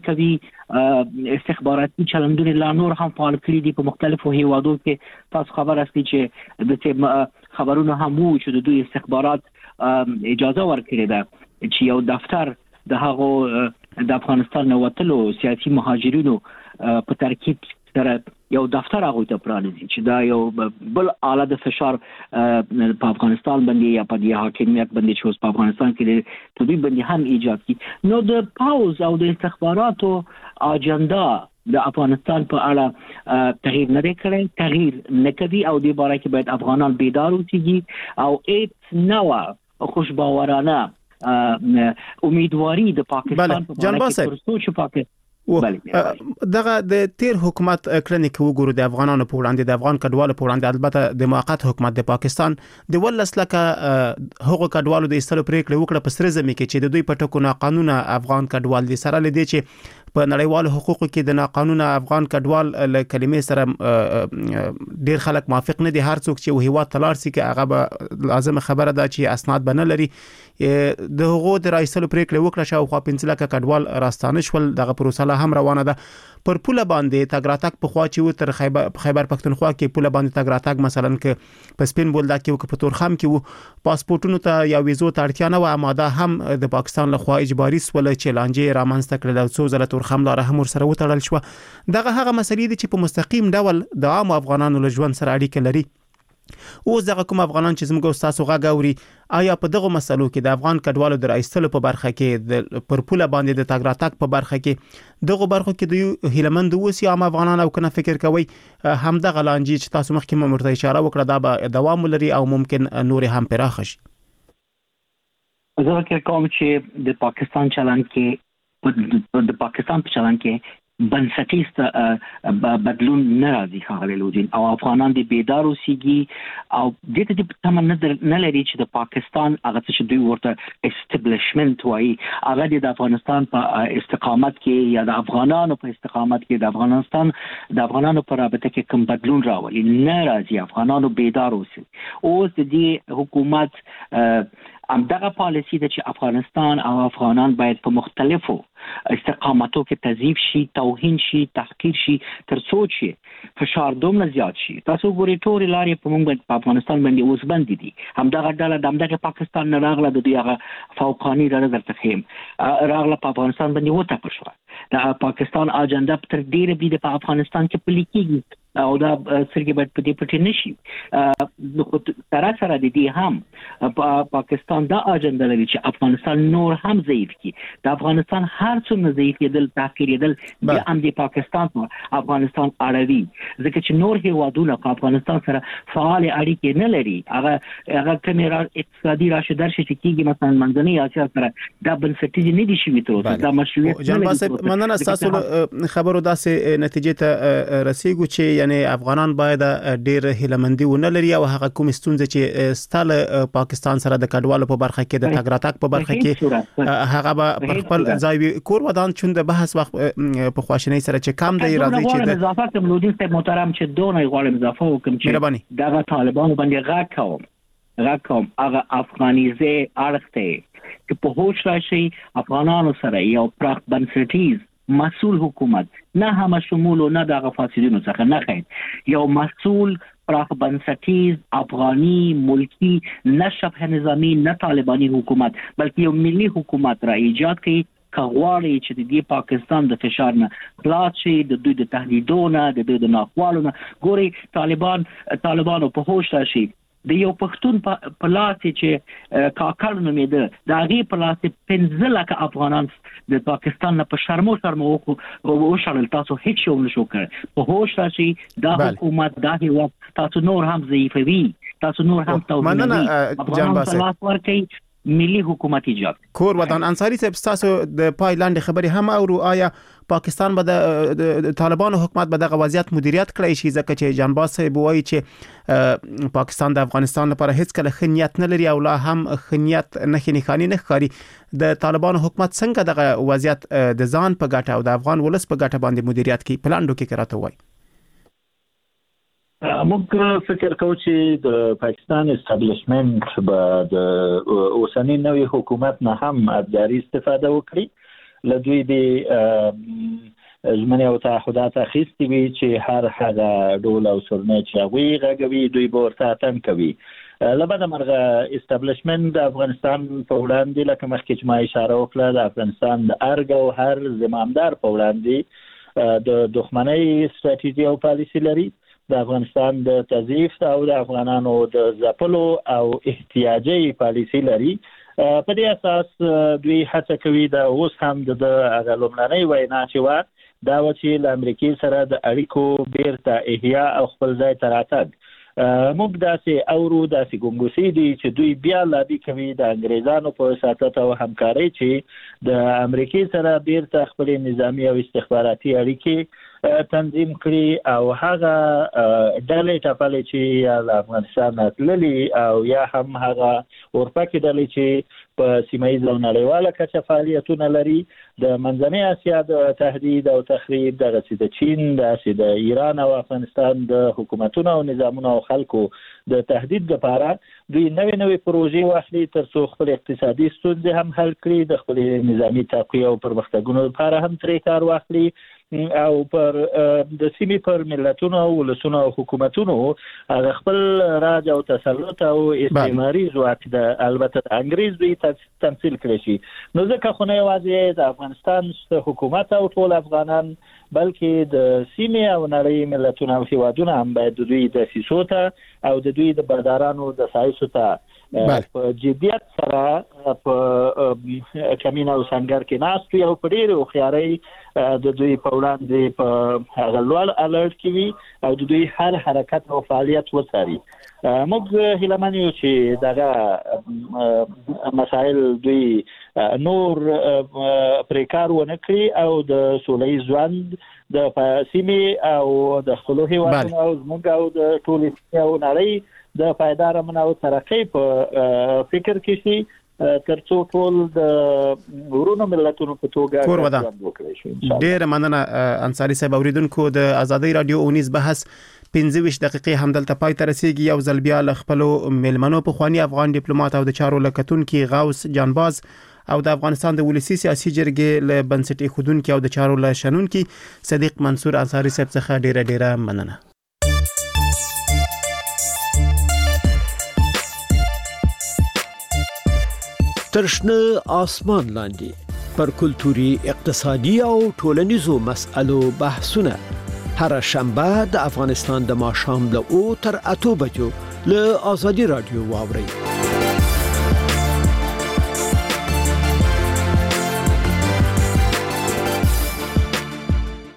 B: کوي استخباراتي چلندونه لا نور هم فعال کړي دي په مختلفو هیوادو کې تاسو خبر هستئ چې د خبرونه هم وو چې د دوی استخبارات اجازه ورکړي ده چې یو دفتر د هغه د افغانستان نوتلو سیاسي مهاجرینو په ترکیب سره یو دفتر هغه ته پرانیزي چې دا یو بل اعلی د فشار په افغانستان باندې یا په دې حاکمیت باندې چې اوس په افغانستان کې د دوی باندې هم ایجاد کی. نو د پاوز او د استخباراتو اجنډا د افغانستان په اړه تغییر نه کړي تغییر نه کوي او د باره کې باید افغانان بیدار اوسېږي او هیڅ نوع خوشباورانه امیدواری د پاکستان په اړه کې سوچ پاکستان
W: دغه د تیر حکومت کړنې کې وګورو د افغانانو په وړاندې د افغان کډوالو په وړاندې البته د موقت حکومت د پاکستان د ولس لکه هغه کډوالو د استلو پریکړه وکړه په سره زمي کې چې د دوی په ټکو ناقانونه افغان کډوال دي سره لدی چې په نړیوالو حقوقو کې د ناقانونه افغان کډوال له کلمې سره ډیر خلک موافق نه دي. هر څوک چې وهوا تلار سي کې هغه به لازم خبره ده چې اسناد بنه لري د هغو د رئیسلو پریکړه وکړه چې خو پنځه لک کډوال راستانه شول دغه پروسه هم روانه ده. پر پوله باندې تګراتک په خوا چې و تر خیبر خیبر پختونخوا کې پوله باندې تګراتک مثلا کې په سپین بولدا کې او په تورخم کې و پاسپورتونو ته یا ویزو ته اړتیا نه و اما دا هم د پاکستان له خوا اجباري سول چې لانجې رامنځته کړل او څو ځله تورخم خام لاره هم سره وتړل شو. دغه هغه مسلې دي چې په مستقیم ډول د عام افغانانو له ژوند سره اړیکه لري. اوس دغه کوم افغانان چې زموږ استاد غږ اوري، آیا په دغه مسلو کې د افغان کډوالو د رایستلو په برخه کې د پرپوله باندې د تاګ راتګ په برخه کې دغه برخو کې د هیلمند اوسي عام افغانان او کنه فکر کوي هم دغه لانجې چې تاسو مخکې مرته اشاره وکړه دا به دوام لري او ممکن نور هم پراخ شي؟
B: زه فکر کوم چې د پاکستان چلن کې د پاکستان په چلن کې بنسټیز بدلون نه راځي خاله لودین او افغانان د بیدار اوسېږي او د دې په تمه نه لري چې د پاکستان هغه چې دوی ورته استابلیشمنت وایي هغه د افغانستان په استقامت کې یا د افغانانو په استقامت کې د افغانستان د افغانانو په رابطه کې کوم بدلون راولي نه راځي. افغانانو بیدار اوسي. اوس د دې حکومت همدغه پالیسی ده چې افغانستان او افغانان باید په مختلفو استقامتو کې تضعیف شي، توهین شي، تحقیر شي، تر څو چې فشار دومره زیات شي. تاسو ګورئ ټول لارې په موږ په افغانستان باندې اوس بند دي. همدغه ډله د همدغه پاکستان نه راغله د دوی هغه فوقاني ډله درته ښیم راغله په افغانستان باندې وټاکل شوه. د پاکستان اجنډا تر ډیره بریده په افغانستان کې پلي کېږي او دا سرګي باید په دې پټ نشي. نو تر سره د دې هم پاکستان دا اجنډا لري چې افغانستان نور هم ضعیف کی. د افغانستان هر څومره ضعیف کېدل، تحقیر کېدل بیا هم د پاکستان افغانستان اړوي، ځکه چې نور هیوادونه په افغانستان سره فعال اړیکې نه لري. هغه هغه کومه اقتصادي راشد درشي چې کېږي مثلا منځنۍ اسیا سره دا بنسټیز نه دي شوي تر اوسه. دا مشروعیت
W: جان باسط مننه تاسو خبرو داسې نتیجې ته رسیدو چې یعنی افغانان باید ډیر هیلمندي ونه لري او هغه کوم ستونزې چې ستاله پاکستان سره د کډوالو په برخه کې د تاګ راتګ په برخه کې هغه به پر خپل ځای کور ودان چون د بحث وخت په خواشنۍ سره چې کم دی راځي چې د
B: اضافه کوم لودین ته محترم چې دونه غواړم اضافه وکم چې دغه طالبانو باندې غږ کوم غږ کوم هغه افغانیزه اړخته چې په هوښ راشي افغانانو سره یو پراخ بنسټیز مسؤل حکومت نه هم شمول نه د فاسدینو څخه نه خین یو مسؤل پراخ بنسټیز افغانی ملکی نه شبه نظامی نه طالبانی حکومت بلکې یو ملي حکومت را ایجاد کړي کغواړي چې د دې پاکستان د فشار نه خلاص شي، د دوی د تهدیدونو د دوی د ناخوالونو. ګوري طالبان طالبانو په هوښ راشي د یو پښتون په لاس چې کاکړ نومېده د هغې په لاس پنځه لکه افغانان د پاکستان نه په شرمو شرمو وشړل. تاسو هیڅ شی ونه شو کړ. په هوښ راشي دا حکومت دا هیواد تاسو نور هم ضعیفوي، تاسو نور هم توهینوي. افغانان په لاس ورکوي ملي حکومت ایجاد.
W: کور ودان انصاری صاحب تاسو د پایلاند خبري هم او آیا پاکستان به د طالبانو حکومت به د وضعیت مدیریت کړی شي ځکه چې جانباز صاحب وایي چې پاکستان د افغانستان لپاره هیڅ کله خنیت نه لري او لا هم خنیت نه خنیخانی نه ښکاري. د طالبانو حکومت څنګه دغه وضعیت د ځان په ګټه او د افغان ولس په ګټه باندې مدیریت کوي؟ پلاندو کې کراته وایي
F: موږ فکر کوو چې د پاکستان استابلیشمنت به د اوسنی نوې حکومت نه هم ابزاري استفاده وکړي. له دوی د ژمنې او تعهدات اخیستي وي چې هر هغه ډول او سرنې چې هغوی غږوي دوی به ورته اتن کوي. له بده مرغه استابلیشمنت د افغانستان په وړاندې لکه مخکې چې ما اشاره وکړه د افغانستان د ارګ او هر زمامدار په وړاندې د دښمنۍ ستراتیژي او پالیسي لري. د افغانستان د تضعیف او د افغانانو د ځپلو او احتیاجي پالیسي لري. په دې اساس دوی هڅه کوي د اوس هم د هغه لومړنۍ وینا چې و دا و چې له امریکای سره د اړیکو بیرته احیا او خپل ځای ته راتګ. موږ داسې اورو داسې ګنګوسې دي چې دوی بیا لابي کوي د انګریزانو په وساطت او همکارۍ چې د امریکای سره بیرته خپل نظامی او استخباراتي اړیکې تنظیم کړي او هغه ډلې ټاپلې چې له افغانستان تللي او یا هم هغه اورپکې ډلې چې په سیمه ییز او نړیواله کچه فعالیتونه لري د منځنۍ اسیا د تهدید او تخریب دغسې د چین داسې د ایران او افغانستان د حکومتونو او نظامونو او خلکو د تهدید لپاره دوی نوې نوې پروژې واخلي تر څو خپل اقتصادي ستونزې هم حل کړي، د خپل نظامي تقویه او پرمختګونو لپاره هم ترې کار واخلي
B: او پر د سیمې پر ملتونو او ولسونو او حکومتونو خپل راج او تسلط او استعماري ځواک د البته د انګريز دوی تمثيل کړی شي. نو ځکه خو نه یوازې د افغانستان حکومت او ټول افغانان بلکې د سیمې او نړۍ ملتونو او هیوادونو هم باید د دوی د سیاست او د دوی د بردارانو د سایسو ته په جديت سره په کمینه او سنگر کې ناست یو په ډیره خواري د دوی په وړاندې په غلوال الرټ کې وي او د دوی هر حرکت او فعالیت وڅاري. موږ هیله یو چې دغه مسائل دوی نور پریکار ونه کړی او د سولې ژوند د سیمې او د خپل هیوادونو او زموږ او د ټول او نړۍ د پایدار امن او ترقۍ په فکر کې شي ترڅو ټول د ورونو ملتونو په توګه ژوند وکړي شي.
W: ډېر مننه انصاری صاحب. اوریدونکو د آزادۍ رادیو اونیز بحث پنځه ویشت دقیقې همدلته پای ته رسیدي. یو ځل بیا له خپل ملمنو په خواني افغان ډیپلوماټ او د چارو لکتونکو غوث جانباز او د افغانستان د ولسی سیاسي جرګې له بنسټي خودونکو او د چارو له شنونکو صدیق منصور انصاری صاحب څخه ډیره ډیره مننه.
I: ترشنه آسمان لاندې پر کلتوري، اقتصادي او ټولنیزو مسألو بحثونه هر شنبه د افغانستان د ماښام له او تر اتو بجو له آزادي رادیو واوري.